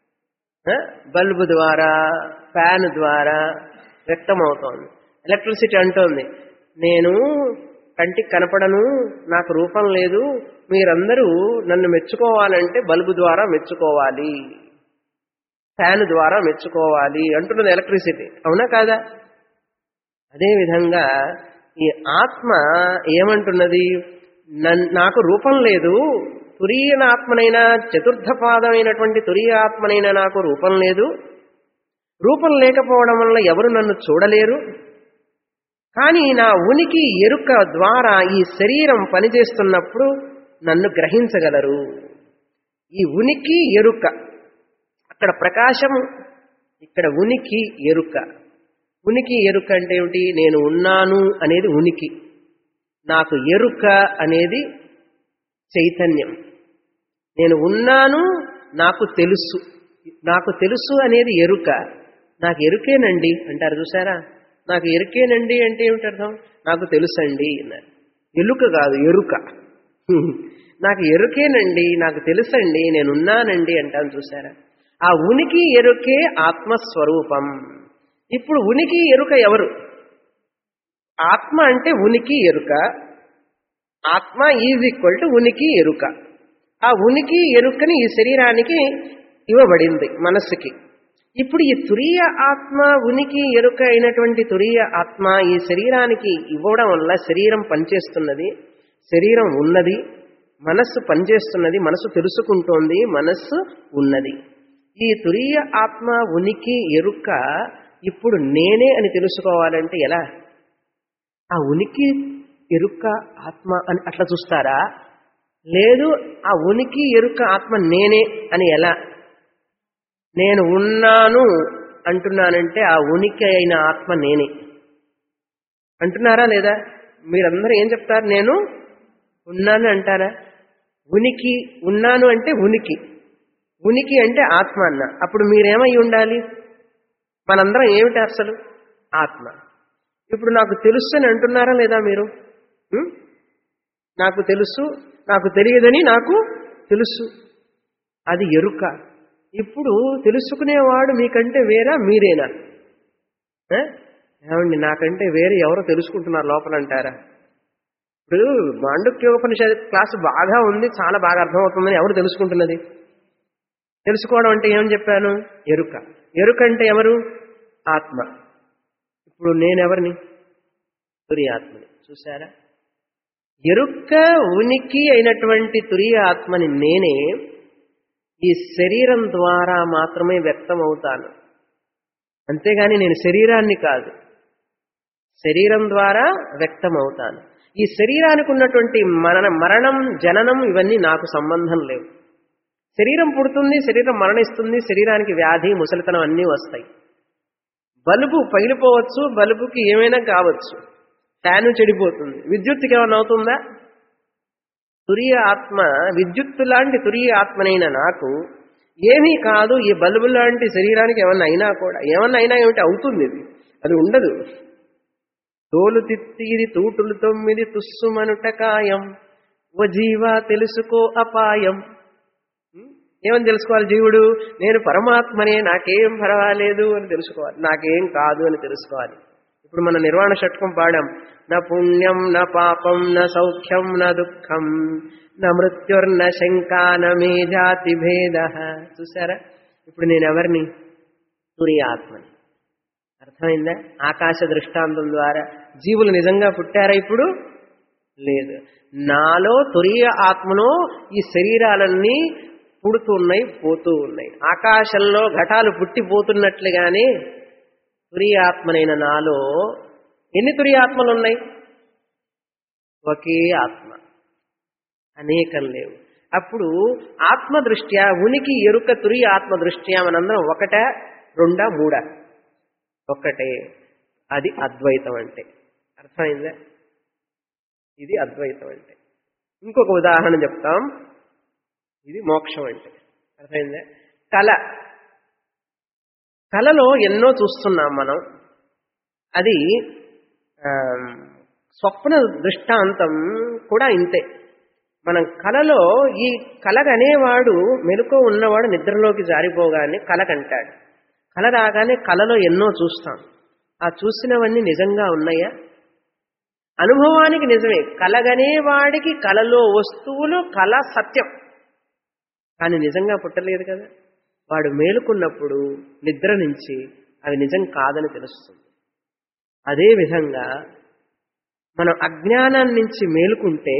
బల్బు ద్వారా, ఫ్యాన్ ద్వారా వ్యక్తమవుతోంది. ఎలక్ట్రిసిటీ అంటోంది, నేను కంటికి కనపడను, నాకు రూపం లేదు, మీరందరూ నన్ను మెచ్చుకోవాలంటే బల్బు ద్వారా మెచ్చుకోవాలి, ఫ్యాన్ ద్వారా మెచ్చుకోవాలి అంటున్నది ఎలక్ట్రిసిటీ. అవునా కాదా? అదేవిధంగా ఈ ఆత్మ ఏమంటున్నది, నాకు రూపం లేదు, తురీయ ఆత్మనైనా, చతుర్థ పాదమైనటువంటి తురీయ ఆత్మనైనా నాకు రూపం లేదు. రూపం లేకపోవడం వల్ల ఎవరు నన్ను చూడలేరు. కానీ నా ఉనికి ఎరుక ద్వారా ఈ శరీరం పనిచేస్తున్నప్పుడు నన్ను గ్రహించగలరు. ఈ ఉనికి ఎరుక, అక్కడ ప్రకాశము, ఇక్కడ ఉనికి ఎరుక. ఉనికి ఎరుక అంటే ఏమిటి? నేను ఉన్నాను అనేది ఉనికి, నాకు ఎరుక అనేది చైతన్యం. నేను ఉన్నాను, నాకు తెలుసు. నాకు తెలుసు అనేది ఎరుక. నాకు ఎరుకేనండి అంటారు చూసారా? నాకు ఎరుకేనండి అంటే ఏమిటి అర్థం? నాకు తెలుసండి అన్నారు. ఎలుక కాదు, ఎరుక. నాకు ఎరుకేనండి, నాకు తెలుసండి, నేనున్నానండి అంటాను చూసారా? ఆ ఉనికి ఎరుకే ఆత్మస్వరూపం. ఇప్పుడు ఉనికి ఎరుక ఎవరు? ఆత్మ అంటే ఉనికి ఎరుక. ఆత్మ ఈజ్ ఈక్వల్ టు ఉనికి ఎరుక. ఆ ఉనికి ఎరుకని ఈ శరీరానికి ఇవ్వబడింది, మనస్సుకి. ఇప్పుడు ఈ తురీయ ఆత్మ, ఉనికి ఎరుక అయినటువంటి తురీయ ఆత్మ ఈ శరీరానికి ఇవ్వడం వల్ల శరీరం పనిచేస్తున్నది, శరీరం ఉన్నది, మనస్సు పనిచేస్తున్నది, మనస్సు తెలుసుకుంటోంది, మనస్సు ఉన్నది. ఈ తురీయ ఆత్మ, ఉనికి ఎరుక ఇప్పుడు నేనే అని తెలుసుకోవాలంటే ఎలా? ఆ ఉనికి ఎరుక ఆత్మ అని అట్లా చూస్తారా? లేదు, ఆ ఉనికి ఎరుక ఆత్మ నేనే అని ఎలా? నేను ఉన్నాను అంటున్నానంటే ఆ ఉనికి అయిన ఆత్మ నేనే అంటున్నారా లేదా? మీరందరూ ఏం చెప్తారు? నేను ఉన్నాను అంటారా? ఉనికి, ఉన్నాను అంటే ఉనికి, ఉనికి అంటే ఆత్మ అన్న. అప్పుడు మీరేమై ఉండాలి? మనందరం ఏమిటి అసలు? ఆత్మ. ఇప్పుడు నాకు తెలుసు అని అంటున్నారా లేదా మీరు? నాకు తెలుసు, నాకు తెలియదని నాకు తెలుసు, అది ఎరుక. ఇప్పుడు తెలుసుకునేవాడు మీకంటే వేరా, మీరేనా? ఏమండి, నాకంటే వేరే ఎవరో తెలుసుకుంటున్నారు లోపల అంటారా? ఇప్పుడు మాండుక్యోపనిషత్ క్లాసు బాగా ఉంది, చాలా బాగా అర్థమవుతుందని ఎవరు తెలుసుకుంటున్నది? తెలుసుకోవడం అంటే ఏమని చెప్పాను? ఎరుక. ఎరుక అంటే ఎవరు? ఆత్మ. ఇప్పుడు నేనెవరిని? తురీయ ఆత్మని. చూసారా? ఎరుక ఉనికి అయినటువంటి తురీయ ఆత్మని నేనే. ఈ శరీరం ద్వారా మాత్రమే వ్యక్తం అవుతాను, అంతేగాని నేను శరీరాన్ని కాదు. శరీరం ద్వారా వ్యక్తం అవుతాను. ఈ శరీరానికి ఉన్నటువంటి మరణ మరణం జననం ఇవన్నీ నాకు సంబంధం లేవు. శరీరం పుడుతుంది, శరీరం మరణిస్తుంది, శరీరానికి వ్యాధి ముసలితనం అన్నీ వస్తాయి. బల్బు పగిలిపోవచ్చు, బల్బుకి ఏమైనా కావచ్చు, ఫ్యాను చెడిపోతుంది, విద్యుత్తుకి ఏమైనా అవుతుందా? తురియ ఆత్మ, విద్యుత్తు లాంటి తురియ ఆత్మనైన నాకు ఏమీ కాదు. ఈ బల్బు లాంటి శరీరానికి ఏమన్నా అయినా కూడా, ఏమన్నా అయినా ఏమిటి అవుతుంది, ఇది అది ఉండదు. తోలు తిత్తిది తూటులు తొమ్మిది తుస్సుమనుట కాయం, ఓ జీవా తెలుసుకో అపాయం. ఏమని తెలుసుకోవాలి జీవుడు? నేను పరమాత్మనే, నాకేం పర్వాలేదు అని తెలుసుకోవాలి, నాకేం కాదు అని తెలుసుకోవాలి. ఇప్పుడు మన నిర్వాణ షట్కం పాడాం. నా పుణ్యం నా పాపం నా సౌఖ్యం నా దుఃఖం నా మృత్యుర్న శంకా న మే జాతి భేద. చూసారా? ఇప్పుడు నేను ఎవరిని? తురియ ఆత్మని. అర్థమైందా? ఆకాశ దృష్టాంతం ద్వారా జీవులు నిజంగా పుట్టారా? ఇప్పుడు లేదు. నాలో తురియ ఆత్మలో ఈ శరీరాలన్నీ పుడుతూ ఉన్నాయి, పోతూ ఉన్నాయి. ఆకాశంలో ఘటాలు పుట్టిపోతున్నట్లుగానే తురియ ఆత్మనైన నాలో ఎన్ని తురియ ఆత్మలు ఉన్నాయి? ఒకే ఆత్మ, అనేకం లేవు. అప్పుడు ఆత్మదృష్ట్యా ఉనికి ఎరుక తురియ ఆత్మ దృష్ట్యా మనందరం ఒకట రెండా మూడా? ఒక్కటే. అది అద్వైతం అంటే. అర్థమైందా? ఇది అద్వైతం అంటే. ఇంకొక ఉదాహరణ చెప్తాం. ఇది మోక్షం అంటే. అర్థమైందా? కళ, కళలో ఎన్నో చూస్తున్నాం మనం. అది స్వప్న దృష్టాంతం కూడా ఇంతే. మనం కళలో ఈ కలగనేవాడు, మెలకువ ఉన్నవాడు నిద్రలోకి జారిపోగానే కలకంటాడు. కళ రాగానే కళలో ఎన్నో చూస్తాం. ఆ చూసినవన్నీ నిజంగా ఉన్నాయా? అనుభవానికి నిజమే. కలగనేవాడికి కళలో వస్తువులు కళ సత్యం, కానీ నిజంగా పుట్టలేదు కదా. వాడు మేలుకున్నప్పుడు నిద్ర నుంచి అవి నిజం కాదని తెలుస్తుంది. అదేవిధంగా మనం అజ్ఞానం నుంచి మేలుకుంటే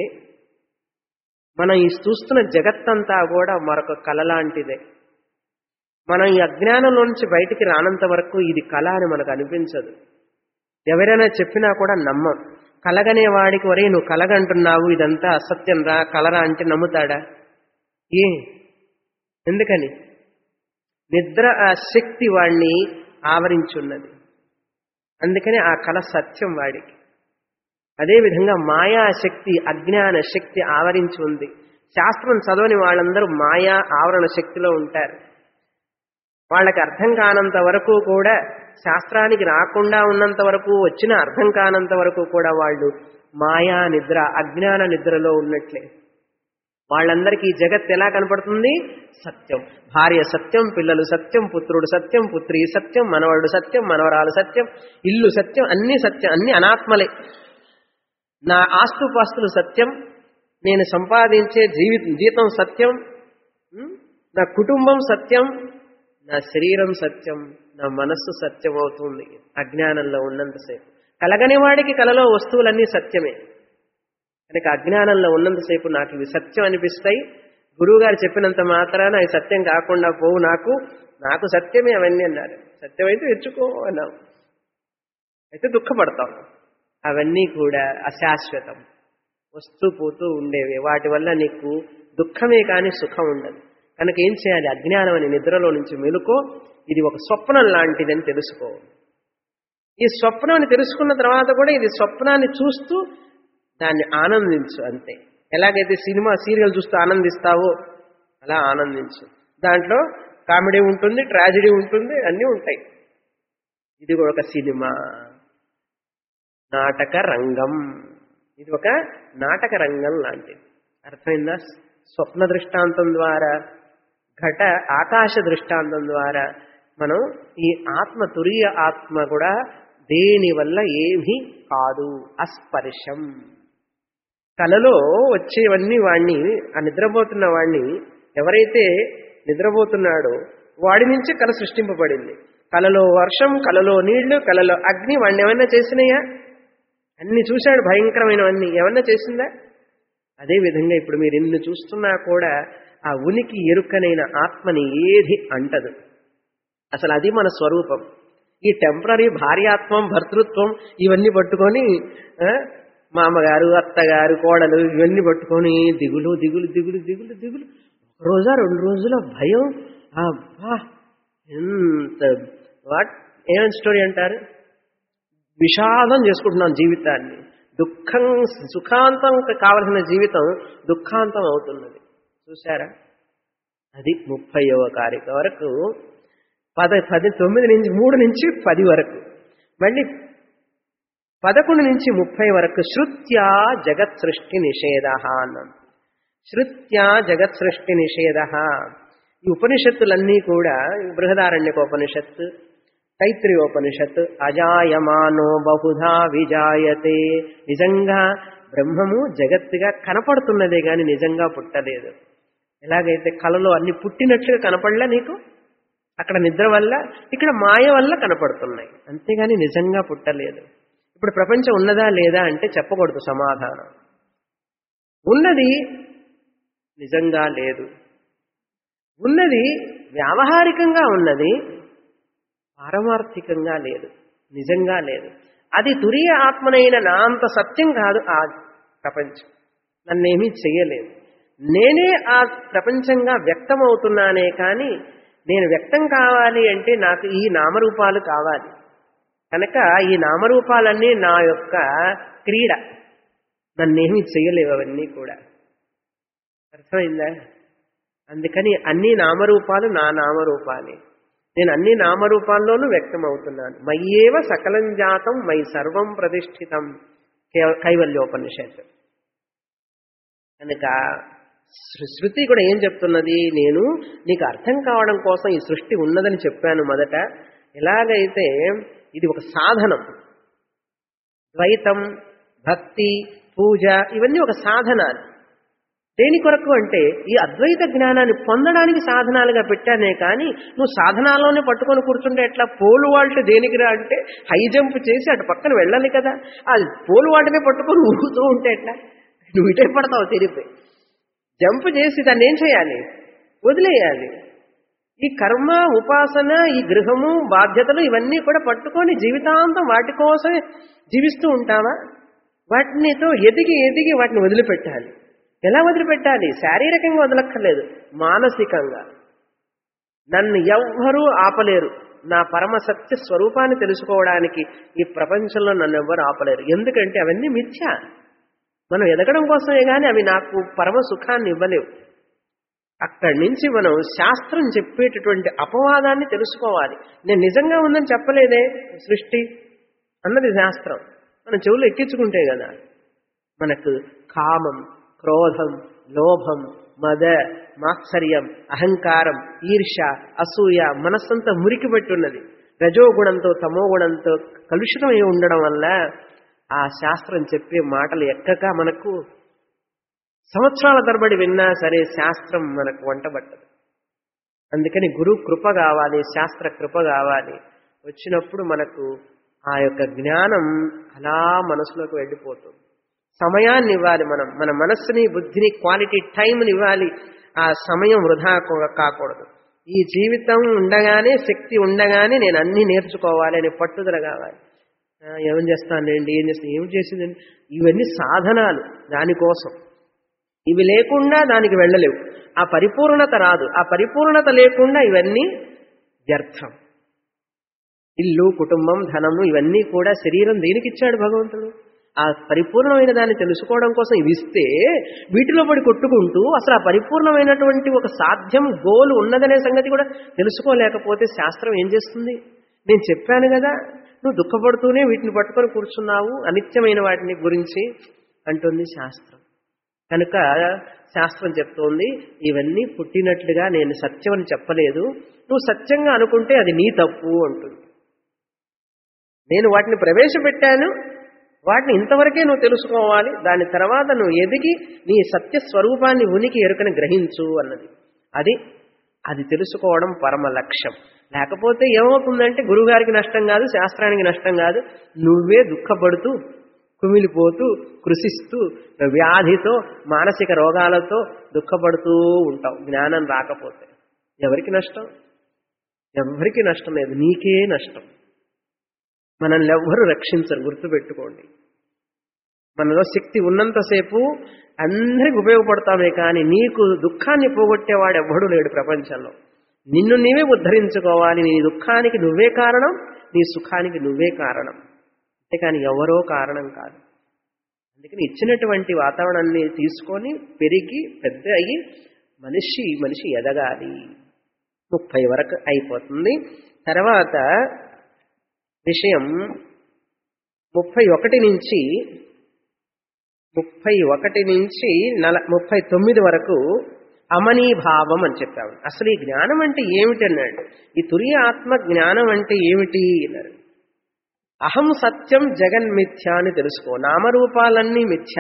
మనం ఈ చూస్తున్న జగత్తంతా కూడా మరొక కళ లాంటిదే. మనం ఈ అజ్ఞానంలో నుంచి బయటికి రానంత వరకు ఇది కళ అని మనకు అనిపించదు. ఎవరైనా చెప్పినా కూడా నమ్మం. కలగనే వాడికి వరే నువ్వు కలగంటున్నావు, ఇదంతా అసత్యం రా, కలరా అంటే నమ్ముతాడా? ఏ ఎందుకని? నిద్ర ఆ శక్తి వాడిని ఆవరించున్నది, అందుకని ఆ కళ సత్యం వాడికి. అదేవిధంగా మాయాశక్తి, అజ్ఞాన శక్తి ఆవరించి ఉంది. శాస్త్రం చదవని వాళ్ళందరూ మాయా ఆవరణ శక్తిలో ఉంటారు. వాళ్ళకి అర్థం కానంత వరకు కూడా, శాస్త్రానికి రాకుండా ఉన్నంత వరకు, వచ్చిన అర్థం కానంత వరకు కూడా వాళ్ళు మాయా నిద్ర, అజ్ఞాన నిద్రలో ఉన్నట్లే. వాళ్ళందరికీ జగత్ ఎలా కనపడుతుంది? సత్యం. భార్య సత్యం, పిల్లలు సత్యం, పుత్రుడు సత్యం, పుత్రి సత్యం, మనవడు సత్యం, మనవరాలు సత్యం, ఇల్లు సత్యం, అన్ని సత్యం, అన్ని అనాత్మలే. నా ఆస్తుపాస్తులు సత్యం, నేను సంపాదించే జీవి జీతం సత్యం, నా కుటుంబం సత్యం, నా శరీరం సత్యం, నా మనస్సు సత్యం అవుతుంది అజ్ఞానంలో ఉన్నంతసేపు. కలగని వాడికి కలలో వస్తువులన్నీ సత్యమే. కనుక అజ్ఞానంలో ఉన్నంతసేపు నాకు ఇవి సత్యం అనిపిస్తాయి. గురువు గారు చెప్పినంత మాత్రాన అవి సత్యం కాకుండా పోవు. నాకు నాకు సత్యమే అవన్నీ అన్నారు. సత్యమైతే తెచ్చుకో అన్నాం, అయితే దుఃఖపడతాం. అవన్నీ కూడా అశాశ్వతం, వస్తూ పోతూ ఉండేవి. వాటి వల్ల నీకు దుఃఖమే కానీ సుఖం ఉండదు. కనుక ఏం చేయాలి? అజ్ఞానం అని నిద్రలో నుంచి మెలుకో. ఇది ఒక స్వప్నం లాంటిదని తెలుసుకో. ఈ స్వప్నాన్ని తెలుసుకున్న తర్వాత కూడా ఇది స్వప్నాన్ని చూస్తూ దాన్ని ఆనందించు అంతే. ఎలాగైతే సినిమా సీరియల్ చూస్తూ ఆనందిస్తావో అలా ఆనందించు. దాంట్లో కామెడీ ఉంటుంది, ట్రాజెడీ ఉంటుంది, అన్నీ ఉంటాయి. ఇది కూడా ఒక సినిమా, నాటక రంగం. ఇది ఒక నాటక రంగం లాంటిది. అర్థమైందా? స్వప్న దృష్టాంతం ద్వారా, ఘట ఆకాశ దృష్టాంతం ద్వారా మనం ఈ ఆత్మ, తురియ ఆత్మ కూడా దేని వల్ల ఏమీ కాదు, అస్పర్శం. కలలో వచ్చేవన్నీ వాణ్ణి, ఆ నిద్రపోతున్న వాణ్ణి ఎవరైతే నిద్రపోతున్నాడో వాడి నుంచి కళ సృష్టింపబడింది. కలలో వర్షం, కలలో నీళ్లు, కలలో అగ్ని వాడిని ఏమన్నా చేసినాయా? అన్ని చూశాడు, భయంకరమైనవన్నీ. ఏమన్నా చేసిందా? అదేవిధంగా ఇప్పుడు మీరు ఇన్ని చూస్తున్నా కూడా ఆ ఉనికి ఎరుకనైన ఆత్మని ఏది అంటదు. అసలు అది మన స్వరూపం. ఈ టెంపరీ భార్యాత్వం, భర్తృత్వం ఇవన్నీ పట్టుకొని మామగారు, అత్తగారు, కోడలు ఇవన్నీ పట్టుకొని దిగులు దిగులు దిగులు దిగులు దిగులు రోజా రెండు రోజుల భయం. అబ్బా ఎంత వాట్ ఏం స్టోరీ అంటారు, విషాదం చేసుకుంటున్నాం జీవితాన్ని. దుఃఖం సుఖాంతం కావలసిన జీవితం దుఃఖాంతం అవుతున్నది. చూసారా? అది ముప్పైవ కారిక వరకు పద పది తొమ్మిది నుంచి మూడు నుంచి పది వరకు, మళ్ళీ పదకొండు నుంచి ముప్పై వరకు శృత్యా జగత్ సృష్టి నిషేధ అన్నాం. శృత్యా జగత్ సృష్టి నిషేధ. ఈ ఉపనిషత్తులన్నీ కూడా బృహదారణ్యకోపనిషత్తు, తైత్రీయోపనిషత్తు అజాయమానో బహుధా విజాయతే. నిజంగా బ్రహ్మము జగత్తుగా కనపడుతున్నదే గాని నిజంగా పుట్టలేదు. ఎలాగైతే కలలో అన్ని పుట్టినట్లుగా కనపడలే నీకు, అక్కడ నిద్ర వల్ల, ఇక్కడ మాయ వల్ల కనపడుతున్నాయి, అంతేగాని నిజంగా పుట్టలేదు. ఇప్పుడు ప్రపంచం ఉన్నదా లేదా అంటే చెప్పకూడదు సమాధానం. ఉన్నది, నిజంగా లేదు. ఉన్నది వ్యావహారికంగా ఉన్నది, పారమార్థికంగా లేదు, నిజంగా లేదు. అది తురియ ఆత్మనైన నా అంత సత్యం కాదు ఆ ప్రపంచం, నన్నేమీ చెయ్యలేదు. నేనే ఆ ప్రపంచంగా వ్యక్తమవుతున్నానే కానీ నేను వ్యక్తం కావాలి అంటే నాకు ఈ నామరూపాలు కావాలి. కనుక ఈ నామరూపాలన్నీ నా యొక్క క్రీడ, నన్నేమీ చెయ్యలేవు అవన్నీ కూడా. అర్థమైందా? అందుకని అన్ని నామరూపాలు నా నామరూపాలే, నేను అన్ని నామరూపాల్లోనూ వ్యక్తమవుతున్నాను. మయ్యేవ సకలం జాతం మై సర్వం ప్రతిష్ఠితం, కైవల్యోపనిషత్తు. కనుక శృతి కూడా ఏం చెప్తున్నది, నేను నీకు అర్థం కావడం కోసం ఈ సృష్టి ఉన్నదని చెప్పాను మొదట. ఎలాగైతే ఇది ఒక సాధనం, ద్వైతం, భక్తి, పూజ ఇవన్నీ ఒక సాధనాలు. దేని కొరకు అంటే ఈ అద్వైత జ్ఞానాన్ని పొందడానికి సాధనాలుగా పెట్టానే కానీ నువ్వు సాధనాల్లోనే పట్టుకొని కూర్చుంటే ఎట్లా? పోలు వాల్ట్ దేనికిరా అంటే హై జంప్ చేసి అటు పక్కన వెళ్ళాలి కదా. అది పోలు వాటినే పట్టుకొని ఊగుతూ ఉంటే ఎట్లా? నువ్వు ఇటే పడతావు తిరిగిపోయి. జంప్ చేసి దాన్ని ఏం చేయాలి? వదిలేయాలి. ఈ కర్మ, ఉపాసన, ఈ గృహము, బాధ్యతలు ఇవన్నీ కూడా పట్టుకొని జీవితాంతం వాటి కోసమే జీవిస్తూ ఉంటావా? వాటినితో ఎదిగి ఎదిగి వాటిని వదిలిపెట్టాలి. ఎలా వదిలిపెట్టాలి? శారీరకంగా వదలక్కర్లేదు, మానసికంగా. నన్ను ఎవ్వరూ ఆపలేరు. నా పరమసత్య స్వరూపాన్ని తెలుసుకోవడానికి ఈ ప్రపంచంలో నన్ను ఎవ్వరు ఆపలేరు. ఎందుకంటే అవన్నీ మిథ్య. మనం ఎదగడం కోసమే కానీ అవి నాకు పరమ సుఖాన్ని ఇవ్వలేవు. అక్కడి నుంచి మనం శాస్త్రం చెప్పేటటువంటి అపవాదాన్ని తెలుసుకోవాలి. నేను నిజంగా ఉందని చెప్పలేదే సృష్టి అన్నది శాస్త్రం. మనం చెవులు ఎక్కించుకుంటే కదా మనకు కామం, క్రోధం, లోభం, మద, మాత్సర్యం, అహంకారం, ఈర్ష, అసూయ మనస్సంతా మురికి పెట్టున్నది. రజోగుణంతో తమోగుణంతో కలుషితమై ఉండడం వల్ల ఆ శాస్త్రం చెప్పే మాటలు ఎక్కక మనకు సంవత్సరాల తరబడి విన్నా సరే శాస్త్రం మనకు వంటబట్టదు. అందుకని గురు కృప కావాలి, శాస్త్ర కృప కావాలి. వచ్చినప్పుడు మనకు ఆ యొక్క జ్ఞానం అలా మనసులోకి వెళ్ళిపోతుంది. సమయాన్ని ఇవ్వాలి మనం, మన మనస్సుని, బుద్ధిని, క్వాలిటీ టైంని ఇవ్వాలి. ఆ సమయం వృధా కాకూడదు. ఈ జీవితం ఉండగానే, శక్తి ఉండగానే నేను అన్నీ నేర్చుకోవాలి అనే పట్టుదల కావాలి. ఏం చేస్తానండి, ఏం చేస్తాను, ఏం చేసిందండి, ఇవన్నీ సాధనాలు దానికోసం. ఇవి లేకుండా దానికి వెళ్ళలేవు. ఆ పరిపూర్ణత రాదు. ఆ పరిపూర్ణత లేకుండా ఇవన్నీ వ్యర్థం. ఇల్లు, కుటుంబం, ధనము ఇవన్నీ కూడా శరీరం దేనికి ఇచ్చాడు భగవంతుడు? ఆ పరిపూర్ణమైన దాన్ని తెలుసుకోవడం కోసం ఇవి ఇస్తే వీటిలో పడి కొట్టుకుంటూ అసలు ఆ పరిపూర్ణమైనటువంటి ఒక సాధ్యం, గోలు ఉన్నదనే సంగతి కూడా తెలుసుకోలేకపోతే శాస్త్రం ఏం చేస్తుంది? నేను చెప్పాను కదా, నువ్వు దుఃఖపడుతూనే వీటిని పట్టుకొని కూర్చున్నావు, అనిత్యమైన వాటిని గురించి అంటుంది శాస్త్రం. కనుక శాస్త్రం చెప్తోంది ఇవన్నీ పుట్టినట్లుగా నేను సత్యం అని చెప్పలేదు, నువ్వు సత్యంగా అనుకుంటే అది నీ తప్పు అంటుంది. నేను వాటిని ప్రవేశపెట్టాను, వాటిని ఇంతవరకే నువ్వు తెలుసుకోవాలి, దాని తర్వాత నువ్వు ఎదిగి నీ సత్య స్వరూపాన్ని, ఉనికి ఎరుకని గ్రహించు అన్నది. అది అది తెలుసుకోవడం పరమ లక్ష్యం. లేకపోతే ఏమవుతుందంటే గురువుగారికి నష్టం కాదు, శాస్త్రానికి నష్టం కాదు, నువ్వే దుఃఖపడుతూ కుమిలిపోతూ కృషిస్తూ వ్యాధితో మానసిక రోగాలతో దుఃఖపడుతూ ఉంటాం జ్ఞానం రాకపోతే. ఎవరికి నష్టం? ఎవరికి నష్టం లేదు, నీకే నష్టం. మనల్ని ఎవ్వరూ రక్షించరు, గుర్తుపెట్టుకోండి. మనలో శక్తి ఉన్నంతసేపు అందరికి ఉపయోగపడతామే కానీ నీకు దుఃఖాన్ని పోగొట్టేవాడు ఎవ్వడూ లేడు ప్రపంచంలో. నిన్ను నీవే ఉద్ధరించుకోవాలి. నీ దుఃఖానికి నువ్వే కారణం, నీ సుఖానికి నువ్వే కారణం, అంతేకాని ఎవరో కారణం కాదు. అందుకని ఇచ్చినటువంటి వాతావరణాన్ని తీసుకొని పెరిగి పెద్ద అయ్యి మనిషి మనిషి ఎదగాలి. ముప్పై వరకు అయిపోతుంది. తర్వాత విషయం ముప్పై ఒకటి నుంచి ముప్పై ఒకటి నుంచి నల ముప్పై తొమ్మిది వరకు అమనీభావం అని చెప్పాము. అసలు ఈ జ్ఞానం అంటే ఏమిటి అన్నాడు. ఈ తురియ ఆత్మ జ్ఞానం అంటే ఏమిటి అన్నారు. అహం సత్యం జగన్మిథ్య అని తెలుసుకో. నామరూపాలన్నీ మిథ్య.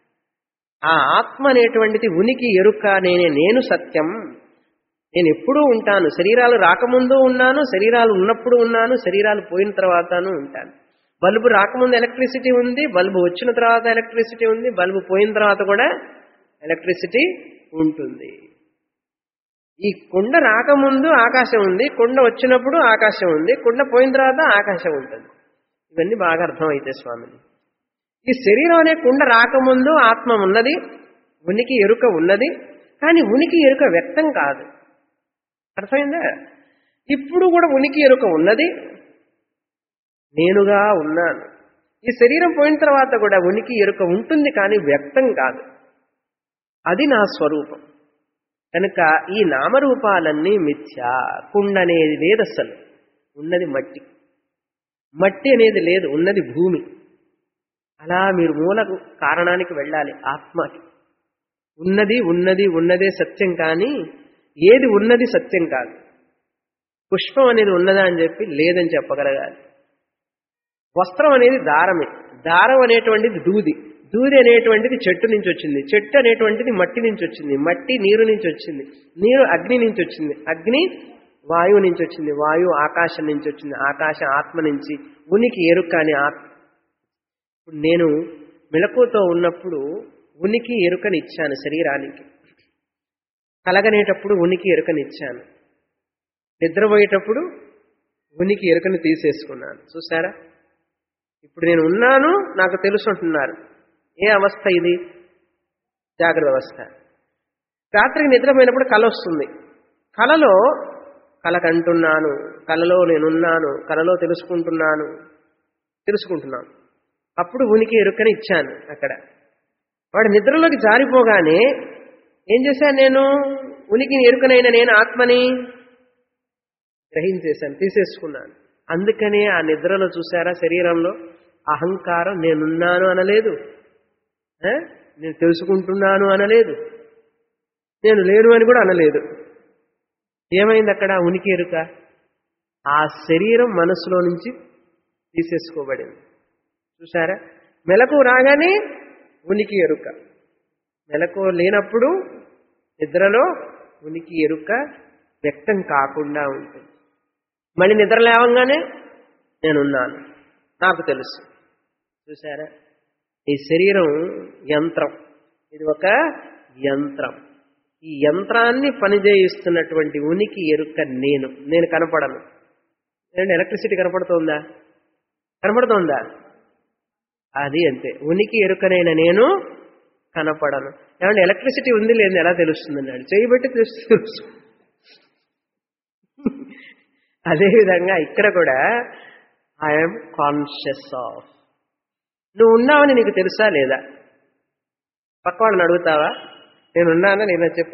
ఆ ఆత్మ అనేటువంటిది ఉనికి ఎరుక. నేనే నేను సత్యం. నేను ఎప్పుడూ ఉంటాను. శరీరాలు రాకముందు ఉన్నాను, శరీరాలు ఉన్నప్పుడు ఉన్నాను, శరీరాలు పోయిన తర్వాతను ఉంటాను. బల్బు రాకముందు ఎలక్ట్రిసిటీ ఉంది, బల్బు వచ్చిన తర్వాత ఎలక్ట్రిసిటీ ఉంది, బల్బు పోయిన తర్వాత కూడా ఎలక్ట్రిసిటీ ఉంటుంది. ఈ కుండ రాకముందు ఆకాశం ఉంది, కుండ వచ్చినప్పుడు ఆకాశం ఉంది, కుండ పోయిన తర్వాత ఆకాశం ఉంటుంది. ఇవన్నీ బాగా అర్థమైతే స్వామిని. ఈ శరీరం అనే కుండ రాకముందు ఆత్మ ఉన్నది, ఉనికి ఎరుక ఉన్నది. కానీ ఉనికి ఎరుక వ్యక్తం కాదు. అర్థమైందా? ఇప్పుడు కూడా ఉనికి ఎరుక ఉన్నది, నేనుగా ఉన్నాను. ఈ శరీరం పోయిన తర్వాత కూడా ఉనికి ఎరుక ఉంటుంది కానీ వ్యక్తం కాదు. అది నా స్వరూపం. కనుక ఈ నామరూపాలన్నీ మిథ్యా. కుండ అనేది లేదు, అసలు ఉన్నది మట్టి. మట్టి అనేది లేదు, ఉన్నది భూమి. అలా మీరు మూల కారణానికి వెళ్ళాలి. ఆత్మకి ఉన్నది ఉన్నది ఉన్నదే సత్యం, కానీ ఏది ఉన్నది సత్యం కాదు. పుష్పం అనేది ఉన్నదా అని చెప్పి లేదని చెప్పగలగాలి. వస్త్రం అనేది దారమే. దారం అనేటువంటిది దూది. దూది అనేటువంటిది చెట్టు నుంచి వచ్చింది. చెట్టు అనేటువంటిది మట్టి నుంచి వచ్చింది. మట్టి నీరు నుంచి వచ్చింది. నీరు అగ్ని నుంచి వచ్చింది. అగ్ని వాయువు నుంచి వచ్చింది. వాయువు ఆకాశం నుంచి వచ్చింది. ఆకాశం ఆత్మ నుంచి. ఉనికి ఎరుక అని ఆత్మ. నేను మెలకువతో ఉన్నప్పుడు ఉనికి ఎరుకనిచ్చాను శరీరానికి. కలగనేటప్పుడు ఉనికి ఎరుకనిచ్చాను. నిద్రపోయేటప్పుడు ఉనికి ఎరుకని తీసేసుకున్నాను. చూసారా? ఇప్పుడు నేను ఉన్నాను, నాకు తెలుసు అంటున్నారు. ఏ అవస్థ ఇది? జాగ్రత్త అవస్థ. రాత్రికి నిద్రపోయినప్పుడు కల వస్తుంది. కలలో కలకంటున్నాను, కలలో నేనున్నాను, కలలో తెలుసుకుంటున్నాను తెలుసుకుంటున్నాను అప్పుడు ఉనికి ఎరుకని ఇచ్చాను. అక్కడ వాడు నిద్రలోకి జారిపోగానే ఏం చేశాను? నేను ఉనికి ఎరుకనైన నేను ఆత్మని గ్రహించేశాను, తీసేసుకున్నాను. అందుకనే ఆ నిద్రలో చూసారా, శరీరంలో అహంకారం నేనున్నాను అనలేదు, నేను తెలుసుకుంటున్నాను అనలేదు, నేను లేను అని కూడా అనలేదు. ఏమైంది అక్కడ? ఉనికి ఎరుక. ఆ శరీరం మనసులో నుంచి తీసేసుకోబడింది. చూసారా? మెలకు రాగానే ఉనికి ఎరుక. మెలకు లేనప్పుడు నిద్రలో ఉనికి ఎరుక వ్యక్తం కాకుండా ఉంటుంది. మళ్ళీ నిద్ర లేవంగానే నేనున్నాను, నాకు తెలుసు. చూసారా? ఈ శరీరం యంత్రం. ఇది ఒక యంత్రం. ఈ యంత్రాన్ని పనిచేయిస్తున్నటువంటి ఉనికి ఎరుక నేను. నేను కనపడను. ఏమంటే ఎలక్ట్రిసిటీ కనపడుతోందా? కనపడుతోందా? అది అంతే. ఉనికి ఎరుకనైన నేను కనపడను. ఏమంటే ఎలక్ట్రిసిటీ ఉంది లేదు ఎలా తెలుస్తుంది అన్నాడు. చేయబట్టి తెలుసు. అదేవిధంగా ఇక్కడ కూడా ఐఎమ్ కాన్షియస్ ఆఫ్. నువ్వు ఉన్నావని నీకు తెలుసా లేదా? పక్క వాళ్ళని అడుగుతావా? నేనున్నానా నేనా చెప్పు?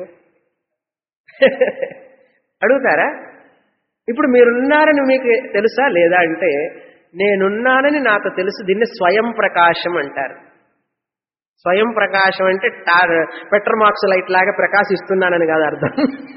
అడుగుతారా? ఇప్పుడు మీరున్నారని మీకు తెలుసా లేదా అంటే, నేనున్నానని నాకు తెలుసు. దీన్ని స్వయం ప్రకాశం అంటారు. స్వయం ప్రకాశం అంటే పెట్రోల్ మార్క్స్ లైట్ లాగా ప్రకాశిస్తున్నానని కాదు అర్థం.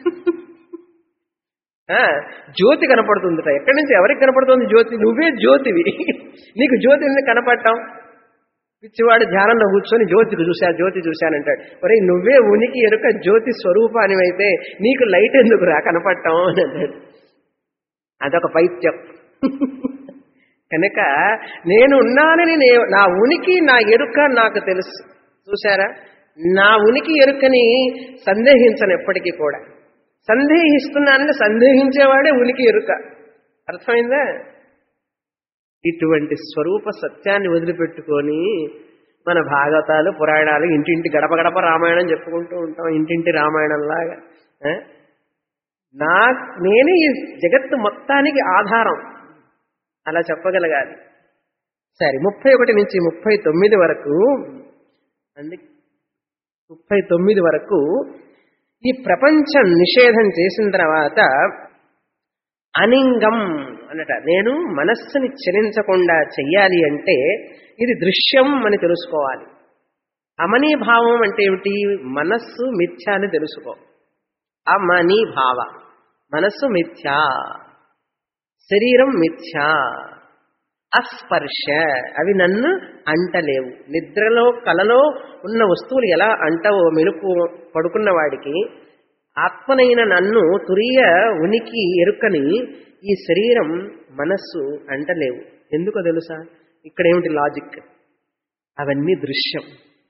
జ్యోతి కనపడుతుందిట. ఎక్కడి నుంచి ఎవరికి కనపడుతుంది జ్యోతి? నువ్వే జ్యోతివి. నీకు జ్యోతి ఎందుకు కనపడటం? పిచ్చివాడు ధ్యానంలో కూర్చొని జ్యోతికి చూశా జ్యోతి చూశానంటాడు. మరి నువ్వే ఉనికి ఎరుక జ్యోతి స్వరూపానివైతే నీకు లైట్ ఎందుకు రా కనపడటం అని అంటాడు. అదొక పైత్యం. కనుక నేను ఉన్నానని నే- నా ఉనికి నా ఎరుక నాకు తెలుసు. చూసారా, నా ఉనికి ఎరుకని సందేహించను ఎప్పటికీ కూడా. సందేహిస్తున్నానని సందేహించేవాడే ఉనికి ఎరుక. అర్థమైందా? ఇటువంటి స్వరూప సత్యాన్ని వదిలిపెట్టుకొని మన భాగవతాలు పురాణాలు ఇంటింటి గడప గడప రామాయణం చెప్పుకుంటూ ఉంటాం, ఇంటింటి రామాయణంలాగా. ఆ? నా నేనే ఈ జగత్తు మొత్తానికి ఆధారం అలా చెప్పగలగాలి. సరే, ముప్పై ఒకటి నుంచి ముప్పై తొమ్మిది వరకు అంది ముప్పై తొమ్మిది వరకు ఈ ప్రపంచం నిషేధం చేసిన తర్వాత అనింగం అనట, నేను మనస్సుని చలించకుండా చెయ్యాలి అంటే ఇది దృశ్యం అని తెలుసుకోవాలి. అమనీభావం అంటే ఏమిటి? మనస్సు మిథ్య అని తెలుసుకో. అమనీభావ, మనస్సు మిథ్యా, శరీరం మిథ్యా, అస్పర్శ, అవి నన్ను అంటలేవు. నిద్రలో కలలో ఉన్న వస్తువులు ఎలా అంటవో మెలుపు పడుకున్న వాడికి, ఆత్మనైన నన్ను తురియ ఉనికి ఎరుకని ఈ శరీరం మనస్సు అంటలేవు. ఎందుకో తెలుసా? ఇక్కడ ఏమిటి లాజిక్? అవన్నీ దృశ్యం.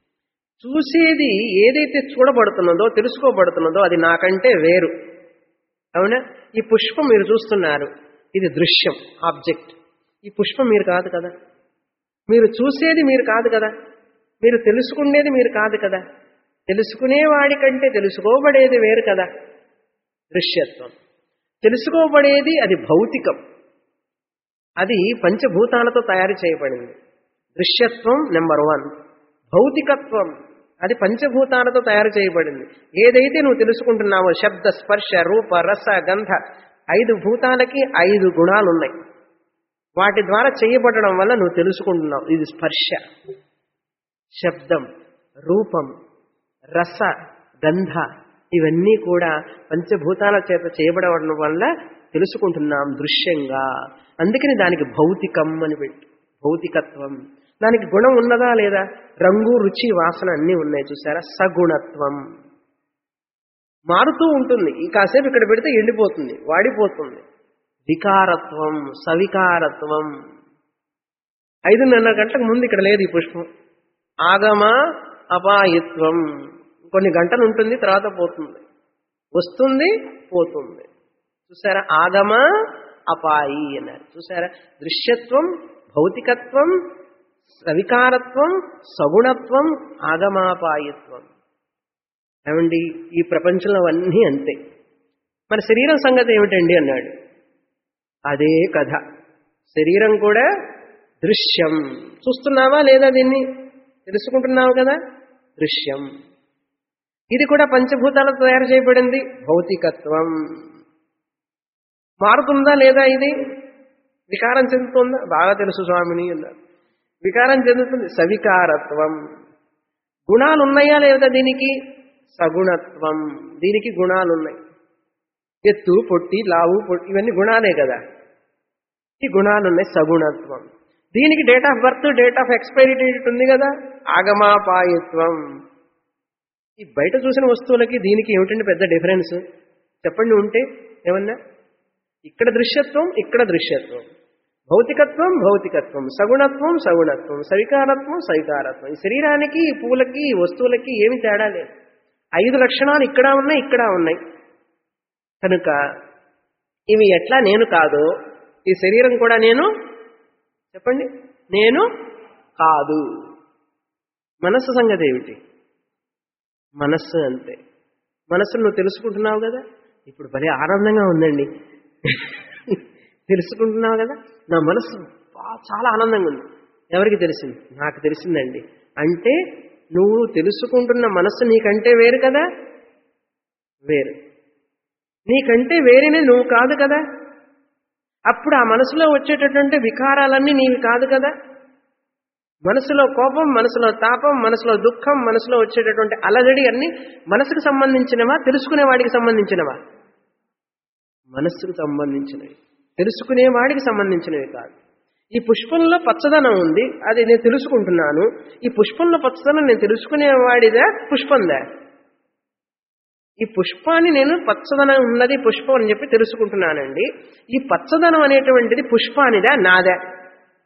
చూసేది ఏదైతే చూడబడుతున్నదో తెలుసుకోబడుతున్నదో అది నాకంటే వేరు. అవునా? ఈ పుష్పం మీరు చూస్తున్నారు, ఇది దృశ్యం, ఆబ్జెక్ట్. ఈ పుష్పం మీరు కాదు కదా. మీరు చూసేది మీరు కాదు కదా. మీరు తెలుసుకునేది మీరు కాదు కదా. తెలుసుకునేవాడి కంటే తెలుసుకోబడేది వేరు కదా. దృశ్యత్వం. తెలుసుకోబడేది అది భౌతికం, అది పంచభూతాలతో తయారు చేయబడింది. దృశ్యత్వం నెంబర్ వన్. భౌతికత్వం అది పంచభూతాలతో తయారు చేయబడింది. ఏదైతే నువ్వు తెలుసుకుంటున్నావో శబ్ద, స్పర్శ, రూప, రస, గంధ, ఐదు భూతాలకి ఐదు గుణాలు ఉన్నాయి. వాటి ద్వారా చేయబడడం వల్ల నువ్వు తెలుసుకుంటున్నావు. ఇది స్పర్శ, శబ్దం, రూపం, రస, గంధ, ఇవన్నీ కూడా పంచభూతాల చేత చేయబడడం వల్ల తెలుసుకుంటున్నాం దృశ్యంగా. అందుకని దానికి భౌతికం అని పెట్టి, భౌతికత్వం. దానికి గుణం ఉన్నదా లేదా? రంగు, రుచి, వాసన అన్నీ ఉన్నాయి. చూసారా? సగుణత్వం. మారుతూ ఉంటుంది. ఈ కాసేపు ఇక్కడ పెడితే ఎండిపోతుంది, వాడిపోతుంది. వికారత్వం, సవికారత్వం. ఐదున్నర గంటలకు ముందు ఇక్కడ లేదు ఈ పుష్పం. ఆగమ అపాయిత్వం. కొన్ని గంటలు ఉంటుంది, తర్వాత పోతుంది, వస్తుంది, పోతుంది. చూసారా? ఆగమ అపాయి అన్నారు. చూసారా? దృశ్యత్వం, భౌతికత్వం, సవికారత్వం, సగుణత్వం, ఆగమాపాయిత్వం. ఏమండి, ఈ ప్రపంచంలో అన్నీ అంతే. మరి శరీరం సంగతి ఏమిటండి అన్నాడు. అదే కథ. శరీరం కూడా దృశ్యం. చూస్తున్నావా లేదా? దీన్ని తెలుసుకుంటున్నావు కదా, దృశ్యం. ఇది కూడా పంచభూతాలతో తయారు చేయబడింది, భౌతికత్వం. మారుతుందా లేదా? ఇది వికారం చెందుతుందా? బాగా తెలుసు స్వామిని అన్నారు. వికారం చెందుతుంది, సవికారత్వం. గుణాలు ఉన్నాయా లేదా దీనికి? సగుణత్వం. దీనికి గుణాలు ఉన్నాయి. ఎత్తు, పొట్టి, లావు, పొట్టి, ఇవన్నీ గుణాలే కదా. ఈ గుణాలు ఉన్నాయి, సగుణత్వం. దీనికి date of birth, date of expiry date ఉంది కదా, ఆగమాపాయత్వం. ఈ బయట చూసిన వస్తువులకి దీనికి ఏమిటండి పెద్ద డిఫరెన్స్ చెప్పండి ఉంటే ఏమన్నా? ఇక్కడ దృశ్యత్వం, ఇక్కడ దృశ్యత్వం. భౌతికత్వం, భౌతికత్వం. సగుణత్వం, సగుణత్వం. సవికారత్వం, సవికారత్వం. ఈ శరీరానికి, ఈ పూలకి, ఈ వస్తువులకి ఏమి తేడా లేదు. ఐదు లక్షణాలు ఇక్కడ ఉన్నాయి, ఇక్కడ ఉన్నాయి. కనుక ఇవి ఎట్లా నేను కాదు, ఈ శరీరం కూడా నేను, చెప్పండి, నేను కాదు. మనస్సు సంగతి ఏమిటి? మనస్సు అంతే. మనస్సును నువ్వు తెలుసుకుంటున్నావు కదా. ఇప్పుడు భలే ఆనందంగా ఉందండి. తెలుసుకుంటున్నావు కదా, నా మనస్సు చాలా ఆనందంగా ఉంది. ఎవరికి తెలిసింది? నాకు తెలిసిందండి. అంటే నువ్వు తెలుసుకుంటున్న మనస్సు నీకంటే వేరు కదా, వేరు. నీకంటే వేరేనే నువ్వు కాదు కదా. అప్పుడు ఆ మనసులో వచ్చేటటువంటి వికారాలన్నీ నీవి కాదు కదా. మనసులో కోపం, మనసులో తాపం, మనసులో దుఃఖం, మనసులో వచ్చేటటువంటి అలజడి అన్ని మనసుకు సంబంధించినవా, తెలుసుకునేవాడికి సంబంధించినవా? మనస్సుకు సంబంధించినవి, తెలుసుకునేవాడికి సంబంధించినవి కాదు. ఈ పుష్పంలో పచ్చదనం ఉంది, అది నేను తెలుసుకుంటున్నాను. ఈ పుష్పంలో పచ్చదనం నేను తెలుసుకునేవాడిదా, పుష్పందా? ఈ పుష్పాన్ని నేను పచ్చదనం ఉన్నది పుష్పం అని చెప్పి తెలుసుకుంటున్నానండి. ఈ పచ్చదనం అనేటువంటిది పుష్పానిదా, నాదా?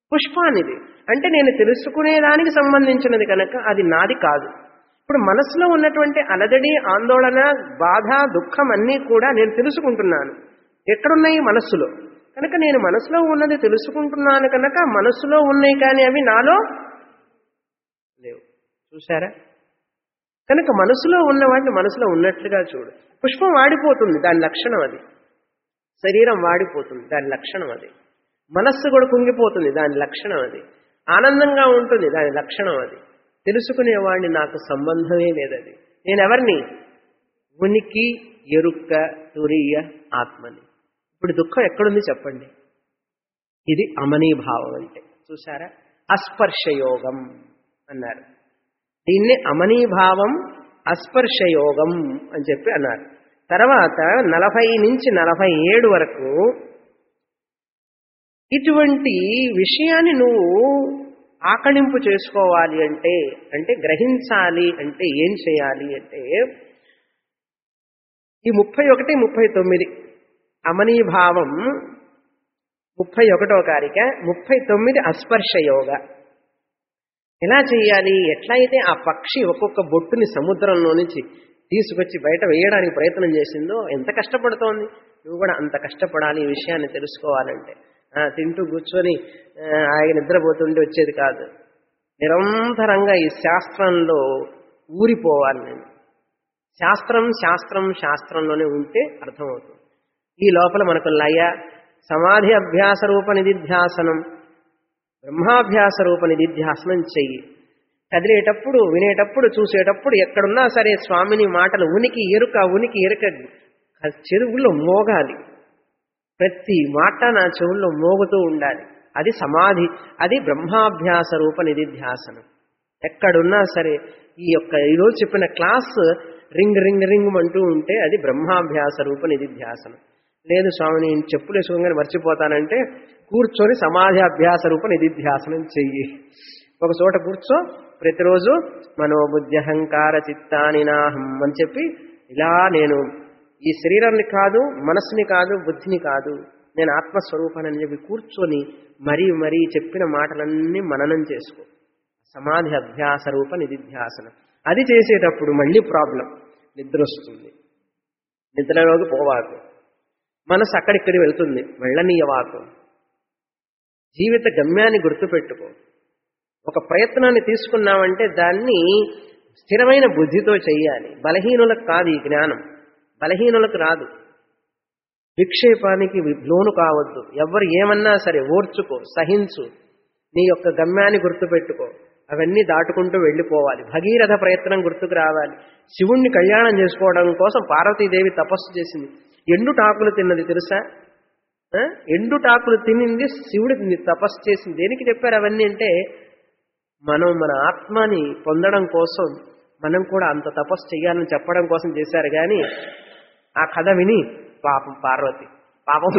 పుష్పానిది అంటే నేను తెలుసుకునేదానికి సంబంధించినది కనుక అది నాది కాదు. ఇప్పుడు మనసులో ఉన్నటువంటి అలజడి, ఆందోళన, బాధ, దుఃఖం అన్నీ కూడా నేను తెలుసుకుంటున్నాను. ఎక్కడున్నాయి? మనస్సులో. కనుక నేను మనసులో ఉన్నది తెలుసుకుంటున్నాను కనుక మనసులో ఉన్నాయి, కానీ అవి నాలో లేవు. చూసారా? కనుక మనసులో ఉన్నవాడిని మనసులో ఉన్నట్లుగా చూడు. పుష్పం వాడిపోతుంది, దాని లక్షణం అది. శరీరం వాడిపోతుంది, దాని లక్షణం అది. మనస్సు కూడా కుంగిపోతుంది, దాని లక్షణం అది. ఆనందంగా ఉంటుంది, దాని లక్షణం అది. తెలుసుకునేవాడిని నాకు సంబంధమే లేదది. నేనెవరిని? ఉనికి ఎరుక్క తురియ ఆత్మని. ఇప్పుడు దుఃఖం ఎక్కడుంది చెప్పండి? ఇది అమనీభావం అంటే. చూసారా? అస్పర్శయోగం అన్నారు. దీన్ని అమనీభావం, అస్పర్శయోగం అని చెప్పి అన్నారు. తర్వాత నలభై నుంచి నలభై ఏడు వరకు ఇటువంటి విషయాన్ని నువ్వు ఆకళింపు చేసుకోవాలి అంటే, అంటే గ్రహించాలి అంటే ఏం చేయాలి అంటే, ఈ ముప్పై ఒకటి ముప్పై తొమ్మిది అమనీభావం ముప్పై ఒకటో కారిక, ముప్పై తొమ్మిది అస్పర్శయోగ. ఎలా చేయాలి? ఎట్లయితే ఆ పక్షి ఒక్కొక్క బొట్టుని సముద్రంలో నుంచి తీసుకొచ్చి బయట వేయడానికి ప్రయత్నం చేసిందో, ఎంత కష్టపడుతోంది, నువ్వు కూడా అంత కష్టపడాలి ఈ విషయాన్ని తెలుసుకోవాలంటే. తింటూ కూర్చొని ఆయన నిద్రపోతుంటే వచ్చేది కాదు. నిరంతరంగా ఈ శాస్త్రంలో ఊరిపోవాలి నేను. శాస్త్రం శాస్త్రం శాస్త్రంలోనే ఉంటే అర్థమవుతుంది. ఈ లోపల మనకు లయ, సమాధి అభ్యాస రూప నిధిధ్యాసనం, బ్రహ్మాభ్యాస రూప నిధిధ్యాసనం చెయ్యి. కదిలేటప్పుడు, వినేటప్పుడు, చూసేటప్పుడు ఎక్కడున్నా సరే స్వామిని మాటలు ఉనికి ఎరుక, ఉనికి ఎరుక చెరువుల్లో మోగాలి. ప్రతి మాట నా చెవుల్లో మోగుతూ ఉండాలి. అది సమాధి, అది బ్రహ్మాభ్యాస రూప నిధిధ్యాసనం. ఎక్కడున్నా సరే ఈ యొక్క ఈరోజు చెప్పిన క్లాస్ రింగ్ రింగ్ రింగ్ అంటూ ఉంటే అది బ్రహ్మాభ్యాస రూప నిధిధ్యాసనం. లేదు స్వామి నేను చెప్పులు వేసుకోగానే మర్చిపోతానంటే కూర్చొని సమాధి అభ్యాస రూప నిధిధ్యాసనం చెయ్యి. ఒక చోట కూర్చో, ప్రతిరోజు మనోబుద్ధి అహంకార చిత్తాని నాహం అని చెప్పి ఇలా నేను ఈ శరీరాన్ని కాదు, మనస్సుని కాదు, బుద్ధిని కాదు, నేను ఆత్మస్వరూపాన్ని చెప్పి కూర్చొని మరీ మరీ చెప్పిన మాటలన్నీ మననం చేసుకో. సమాధి అభ్యాస రూప నిధిధ్యాసనం. అది చేసేటప్పుడు మళ్ళీ ప్రాబ్లం, నిద్ర వస్తుంది. నిద్రలోకి పోవాకు, మనసు అక్కడిక్కడి వెళ్తుంది, వెళ్ళనీయవాకు. జీవిత గమ్యాన్ని గుర్తుపెట్టుకో. ఒక ప్రయత్నాన్ని తీసుకున్నామంటే దాన్ని స్థిరమైన బుద్ధితో చెయ్యాలి. బలహీనులకు కాదు ఈ జ్ఞానం, బలహీనులకు రాదు. విక్షేపానికి లోను కావద్దు. ఎవరు ఏమన్నా సరే ఓర్చుకో, సహించు, నీ యొక్క గమ్యాన్ని గుర్తుపెట్టుకో. అవన్నీ దాటుకుంటూ వెళ్ళిపోవాలి. భగీరథ ప్రయత్నం గుర్తుకు రావాలి. శివుణ్ణి కళ్యాణం చేసుకోవడం కోసం పార్వతీదేవి తపస్సు చేసింది. ఎండుటాకులు తిన్నది తెలుసా? ఎండుటాకులు తినింది శివుడికి తపస్సు చేసింది. దేనికి చెప్పారు అవన్నీ అంటే, మనం మన ఆత్మని పొందడం కోసం మనం కూడా అంత తపస్సు చేయాలని చెప్పడం కోసం చేశారు. కానీ ఆ కథ విని పాపం పార్వతి పాపం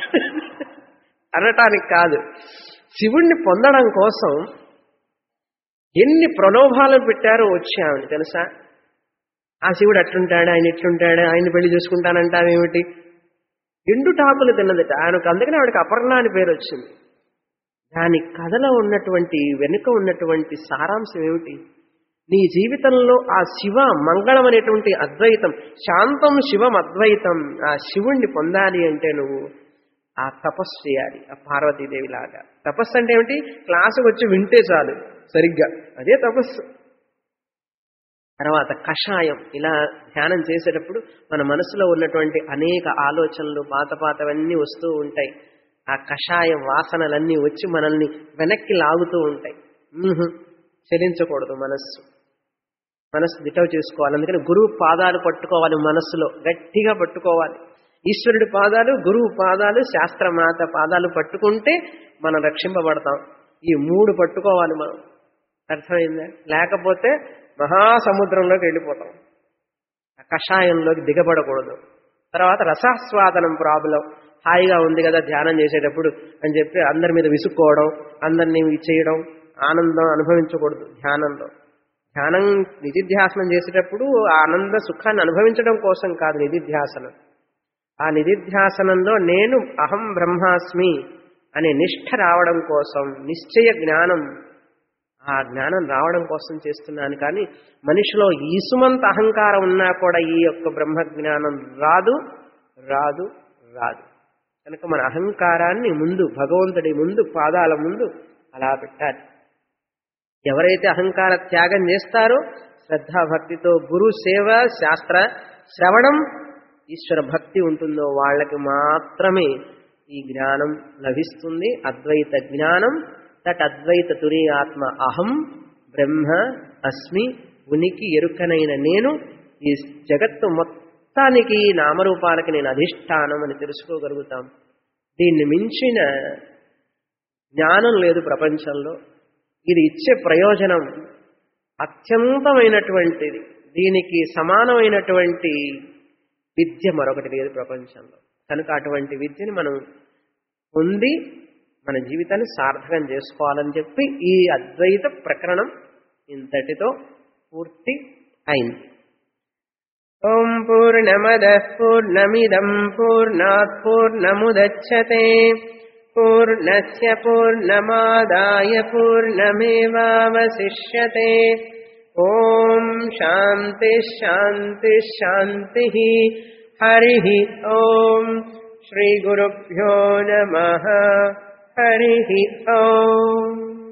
అనటానికి కాదు, శివుణ్ణి పొందడం కోసం ఎన్ని ప్రలోభాలు పెట్టారో వచ్చామని తెలుసా? ఆ శివుడు అట్లుంటాడు, ఆయన ఇట్లుంటాడు, ఆయన పెళ్లి చూసుకుంటానంటావేమిటి? ఎండుటాకులు తిన్నదట ఆయనకు. అందుకనే ఆవిడకి అపర్ణ అని పేరు వచ్చింది. దాని కథలో ఉన్నటువంటి వెనుక ఉన్నటువంటి సారాంశం ఏమిటి? నీ జీవితంలో ఆ శివ మంగళం అనేటువంటి అద్వైతం, శాంతం శివం అద్వైతం, ఆ శివుణ్ణి పొందాలి అంటే నువ్వు ఆ తపస్సు చేయాలి. ఆ పార్వతీదేవి లాగా. తపస్సు అంటే ఏమిటి? క్లాసుకు వచ్చి వింటే చాలు సరిగ్గా, అదే తపస్సు. తర్వాత కషాయం. ఇలా ధ్యానం చేసేటప్పుడు మన మనసులో ఉన్నటువంటి అనేక ఆలోచనలు పాత పాతవన్నీ వస్తూ ఉంటాయి. ఆ కషాయం వాసనలన్నీ వచ్చి మనల్ని వెనక్కి లాగుతూ ఉంటాయి. చలించకూడదు మనస్సు. మనస్సు దిటవు చేసుకోవాలి. అందుకని గురువు పాదాలు పట్టుకోవాలి, మనస్సులో గట్టిగా పట్టుకోవాలి. ఈశ్వరుడి పాదాలు, గురువు పాదాలు, శాస్త్రమాత పాదాలు పట్టుకుంటే మనం రక్షింపబడతాం. ఈ మూడు పట్టుకోవాలి మనం. అర్థమైందా? లేకపోతే మహాసముద్రంలోకి వెళ్ళిపోతాం. ఆ కషాయంలోకి దిగబడకూడదు. తర్వాత రసాస్వాదనం ప్రాబ్లం. హాయిగా ఉంది కదా ధ్యానం చేసేటప్పుడు అని చెప్పి అందరి మీద విసుక్కోవడం, అందరినీ చేయడం, ఆనందం అనుభవించకూడదు ధ్యానంలో. ధ్యానం నిధిధ్యాసనం చేసేటప్పుడు ఆనంద సుఖాన్ని అనుభవించడం కోసం కాదు నిధిధ్యాసనం. ఆ నిధిధ్యాసనంలో నేను అహం బ్రహ్మాస్మి అనే నిష్ఠ రావడం కోసం, నిశ్చయ జ్ఞానం, ఆ జ్ఞానం రావడం కోసం చేస్తున్నాను. కానీ మనిషిలో ఈసుమంత అహంకారం ఉన్నా కూడా ఈ యొక్క బ్రహ్మ జ్ఞానం రాదు రాదు రాదు కనుక మన అహంకారాన్ని ముందు భగవంతుడి ముందు, పాదాల ముందు అలా పెట్టాలి. ఎవరైతే అహంకార త్యాగం చేస్తారో శ్రద్ధాభక్తితో గురు సేవ, శాస్త్ర శ్రవణం, ఈశ్వర భక్తి ఉంటుందో వాళ్ళకి మాత్రమే ఈ జ్ఞానం లభిస్తుంది. అద్వైత జ్ఞానం. తట్ అద్వైత తురి ఆత్మ అహం బ్రహ్మ అస్మి, ఉనికి ఎరుకనైన నేను ఈ జగత్తు మొత్తానికి నామరూపాలకి నేను అధిష్టానం అని తెలుసుకోగలుగుతాం. దీన్ని మించిన జ్ఞానం లేదు ప్రపంచంలో. ఇది ఇచ్చే ప్రయోజనం అత్యంతమైనటువంటిది. దీనికి సమానమైనటువంటి విద్య మరొకటి లేదు ప్రపంచంలో. కనుక అటువంటి విద్యని మనం పొంది మన జీవితాన్ని సార్థకం చేసుకోవాలని చెప్పి ఈ అద్వైత ప్రకరణం ఇంతటితో పూర్తి అయింది. ఓం పూర్ణమదః పూర్ణమిదం పూర్ణాత్ పూర్ణముదచ్యతే పూర్ణస్య పూర్ణమాదాయ పూర్ణమేవావశిష్యతే. ఓం శాంతి శాంతి శాంతి. హరి ఓం. శ్రీ గురుభ్యో నమః. హరి ఓం.